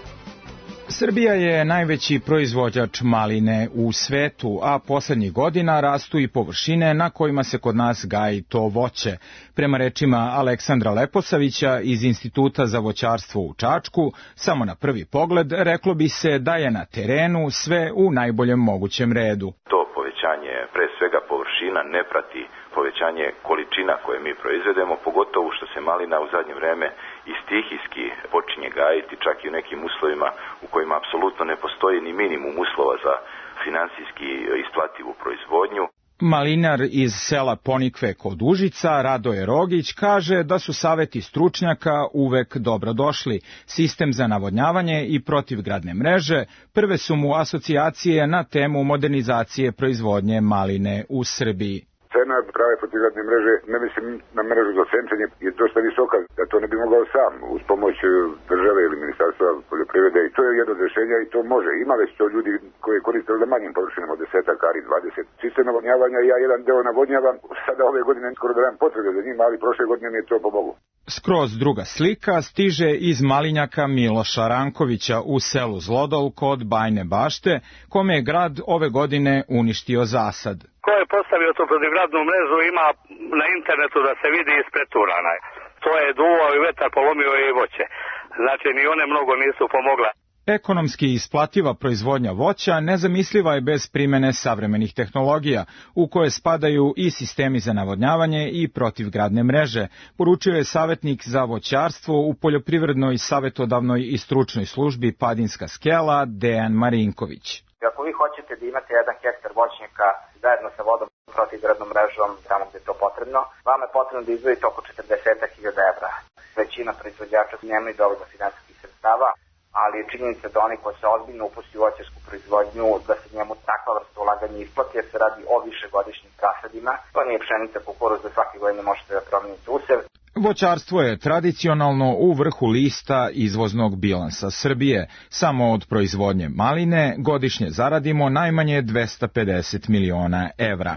Srbija je najveći proizvođač maline u svetu, a poslednjih godina rastu i površine na kojima se kod nas gaji to voće. Prema rečima Aleksandra Leposavića iz Instituta za voćarstvo u Čačku, samo na prvi pogled reklo bi se da je na terenu sve u najboljem mogućem redu. To povećanje, pre svega površina, ne prati povećanje količina koje mi proizvedemo, pogotovo što se malina u zadnje vreme i stihijski počinje gajiti, čak i u nekim uslovima u kojima apsolutno ne postoji ni minimum uslova za finansijski isplativu proizvodnju. Malinar iz sela Ponikve kod Užica, Radoje Rogić, kaže da su saveti stručnjaka uvek dobro došli. Sistem za navodnjavanje i protivgradne mreže prve su mu asocijacije na temu modernizacije proizvodnje maline u Srbiji. Cena prave protivgradne mreže, ne mislim na mrežu za senčenje, je dosta visoka, da to ne bi mogao sam uz pomoć države ili ministarstva poljoprivrede, i to je jedno od rješenja i to može. Ima već to ljudi koji koriste na manjim površinama, 10 ari, 20. Sistem navodnjavanja, ja jedan deo navodnjavam, sada ove godine skoro da nemam potrebe za njima, ali prošle godine mi je to pomoglo. Skroz druga slika stiže iz malinjaka Miloša Rankovića u selu Zlodol kod Bajne Bašte, kome je grad ove godine uništio zasad. Ko je postavio tu protivgradnu mrežu ima na internetu da se vidi ispreturana. To je duvao i vetar, polomio je i voće. Znači ni one mnogo nisu pomogle. Ekonomski isplativa proizvodnja voća nezamisliva je bez primene savremenih tehnologija, u koje spadaju i sistemi za navodnjavanje i protivgradne mreže, poručio je savjetnik za voćarstvo u poljoprivrednoj savetodavnoj i stručnoj službi Padinska skela Dejan Marinković. Ako vi hoćete da imate 1 hektar voćnjaka zajedno sa vodom protivgradnom mrežom tamo gde je to potrebno, vama je potrebno da izdvojite oko 40.000 evra. Većina proizvođača nemaju dovoljno finansijskih sredstava, ali je činjenica da oni koji se ozbiljno upusti u voćarsku proizvodnju, da se njemu takva vrsta ulaganja isplati, jer se radi o višegodišnjim zasadima. To nije pšenica, kukuruz, da svake godine možete da promenite usev. Voćarstvo je tradicionalno u vrhu lista izvoznog bilansa Srbije. Samo od proizvodnje maline godišnje zaradimo najmanje 250 miliona evra.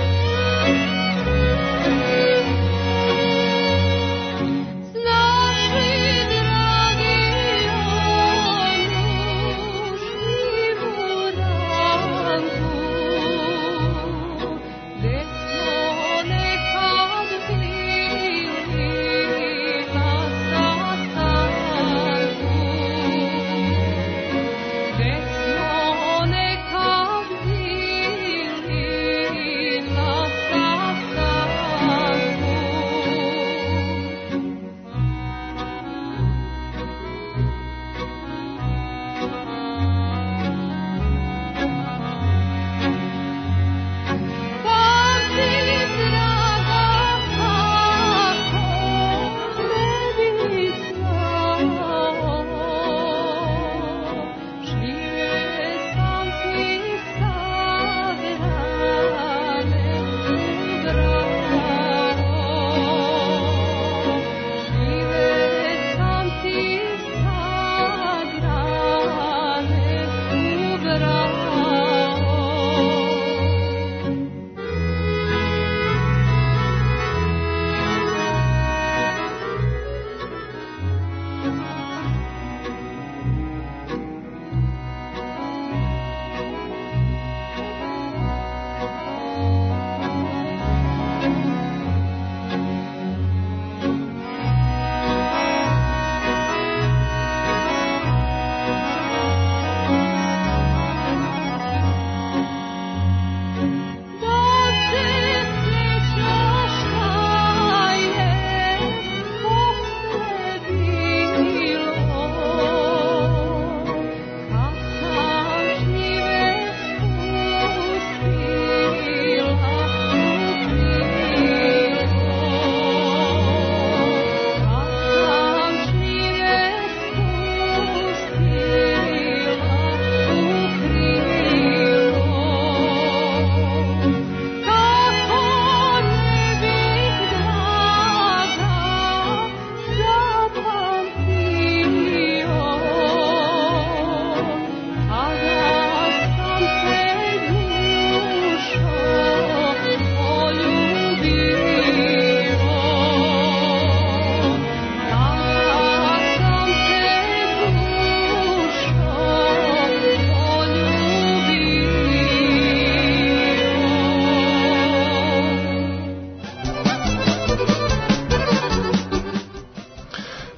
Znaš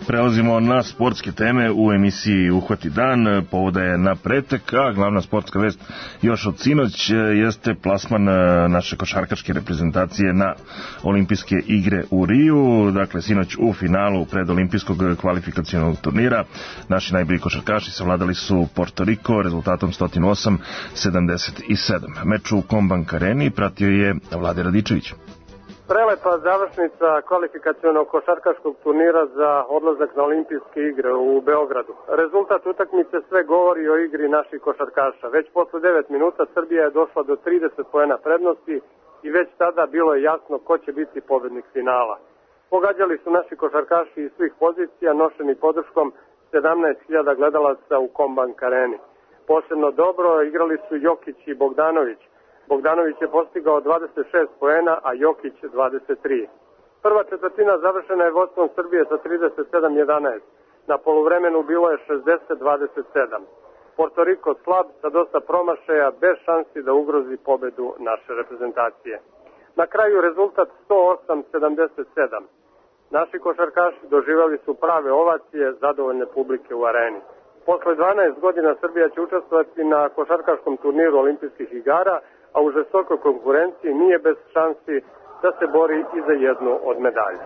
Prelazimo na sportske teme u emisiji Uhvati dan. Povoda je na pretek, a glavna sportska vest još od sinoć jeste plasman naše košarkaške reprezentacije na olimpijske igre u Riju. Dakle, sinoć u finalu predolimpijskog kvalifikacionog turnira naši najbolji košarkaši savladali su Porto Riko rezultatom 108-77. Meč u Combank Areni pratio je Vlade Radičević. Prelepa završnica kvalifikacionog košarkaškog turnira za odlazak na olimpijske igre u Beogradu. Rezultat utakmice sve govori o igri naših košarkaša. Već posle 9 minuta Srbija je došla do 30 poena prednosti i već tada bilo je jasno ko će biti pobednik finala. Pogađali su naši košarkaši iz svih pozicija, nošeni podrškom 17.000 gledalaca u Combank Areni. Posebno dobro igrali su Jokić i Bogdanović. Bogdanović je postigao 26 poena, a Jokić 23. Prva četvrtina završena je vodstvom Srbije sa 37-11. Na poluvremenu bilo je 60-27. Porto Riko slab sa dosta promašaja, bez šansi da ugrozi pobedu naše reprezentacije. Na kraju rezultat 108-77. Naši košarkaši doživjeli su prave ovacije zadovoljne publike u areni. Posle 12 godina Srbija će učestvovati na košarkaškom turniru olimpijskih igara, a u žestokoj konkurenciji nije bez šansi da se bori i za jednu od medalja.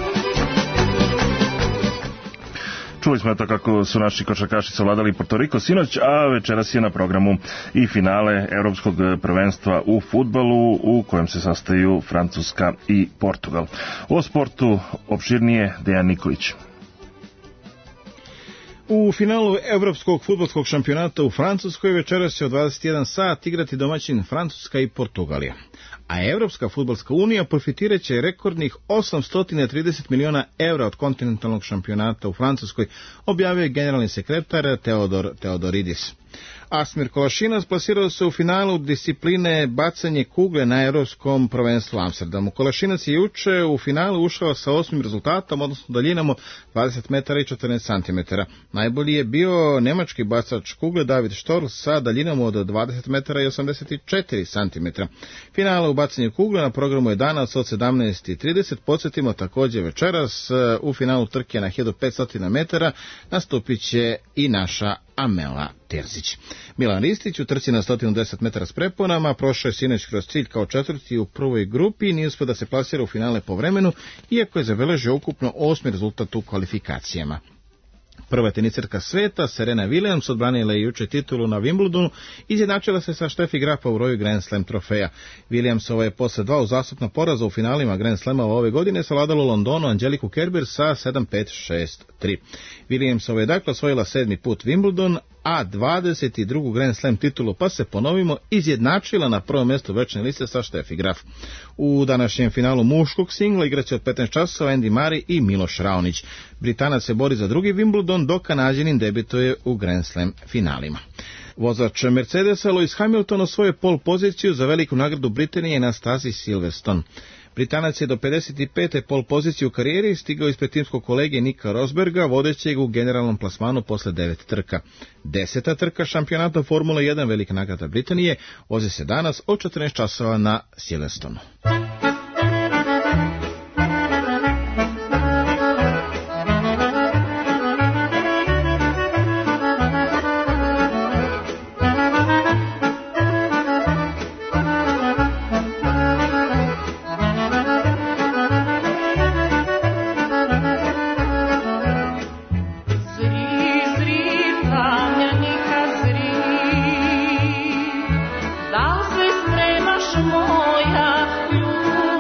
Čuli smo to kako su naši košarkaši savladali Porto Riko sinoć, a večeras je na programu i finale Evropskog prvenstva u fudbalu u kojem se sastaju Francuska i Portugal. O sportu opširnije Dejan Nikolić. U finalu Evropskog fudbalskog šampionata u Francuskoj večeras će od 21 sat igrati domaćin Francuska i Portugalija. A Evropska fudbalska unija profitirat će rekordnih 830 miliona evra od kontinentalnog šampionata u Francuskoj, objavio je generalni sekretar Teodoridis. Asmir Kolašinac plasirao se u finalu discipline bacanje kugle na Evropskom prvenstvu u Amsterdamu. Kolašinac je juče u finalu ušao sa 8. rezultatom, odnosno daljinom 20 metara i 14 cm. Najbolji je bio nemački bacač kugle David Štorl sa daljinom od 20 metara i 84 cm. Finale u bacanju kugle na programu je danas od 17:30. Podsjetimo također večeras u finalu trke na 1500 metara nastupit će i naša Amela Terzić. Milan Ristić u trci na 110 metara s preponama prošao je sinoć kroz cilj kao četvrti u prvoj grupi i nije uspio da se plasira u finale po vremenu, iako je zabeležio ukupno 8. rezultat u kvalifikacijama. Prva teniserka sveta, Serena Williams, odbranila je juče titulu na Wimbledonu, izjednačila se sa Steffi Graf u roju Grand Slam trofeja. Williamsova je posle 2 uzastopna poraza u finalima Grand Slama ove godine savladala u Londonu Angeliku Kerber sa 7-5-6-3. Williamsova je dakle osvojila 7. put Wimbledon, a 22. Grand Slam titulu, pa se ponovimo izjednačila na prvom mjestu večne liste sa Steffi Graf. U današnjem finalu muškog singla igraće od 15 časova Andy Murray i Miloš Raonić. Britanac se bori za drugi Wimbledon, dok Kanađanin debituje u Grand Slam finalima. Vozač Mercedesa Lewis Hamilton osvojio pol poziciju za veliku nagradu Britanije na stazi Silverstone. Britanac je do 55. pol poziciju u karijeri stigao ispred timskog kolege Nika Rosberga, vodećeg u generalnom plasmanu posle 9 trka. 10. trka šampionata Formula 1 velika nagrada Britanije vozi se danas od 14 časova na Silverstonu. Da se spremaš moja ljubav.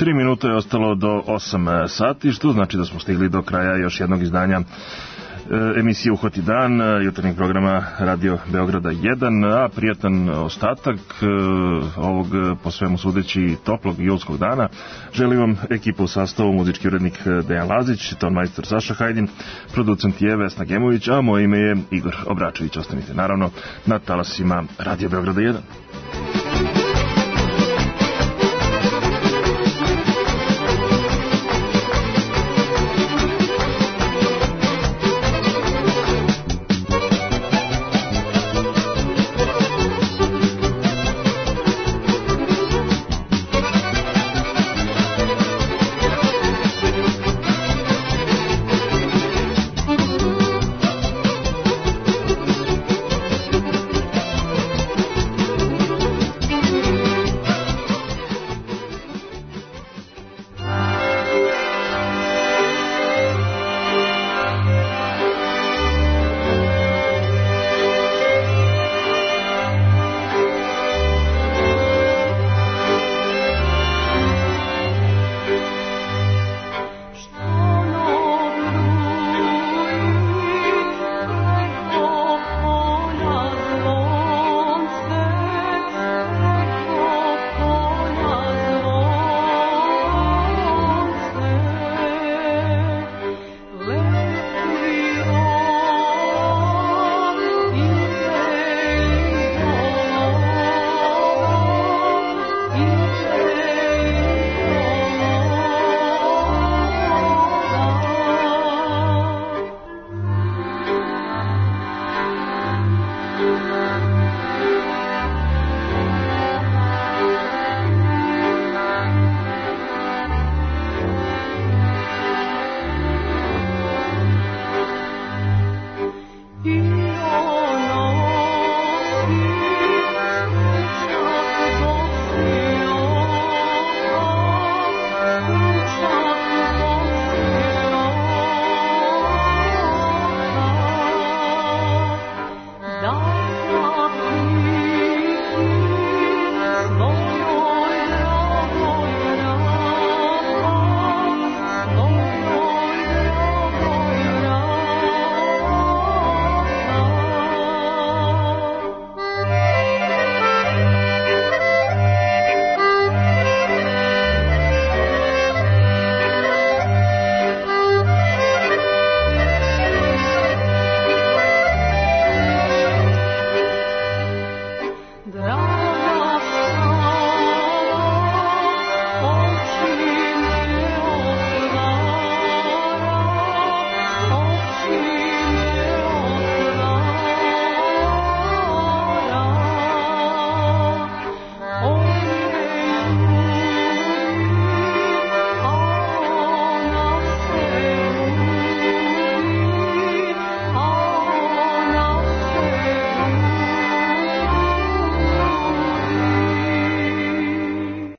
3 minuta je ostalo do 8 sati, što znači da smo stigli do kraja još jednog izdanja emisije Uhvati dan, jutarnjeg programa Radio Beograda 1, a prijatan ostatak ovog po svemu sudeći toplog julskog dana. Želim vam ekipu u sastavu, muzički urednik Dejan Lazić, tonmajstor Saša Hajdin, producent je Vesna Gemović, a moje ime je Igor Obračević. Ostanite naravno na talasima Radio Beograda 1.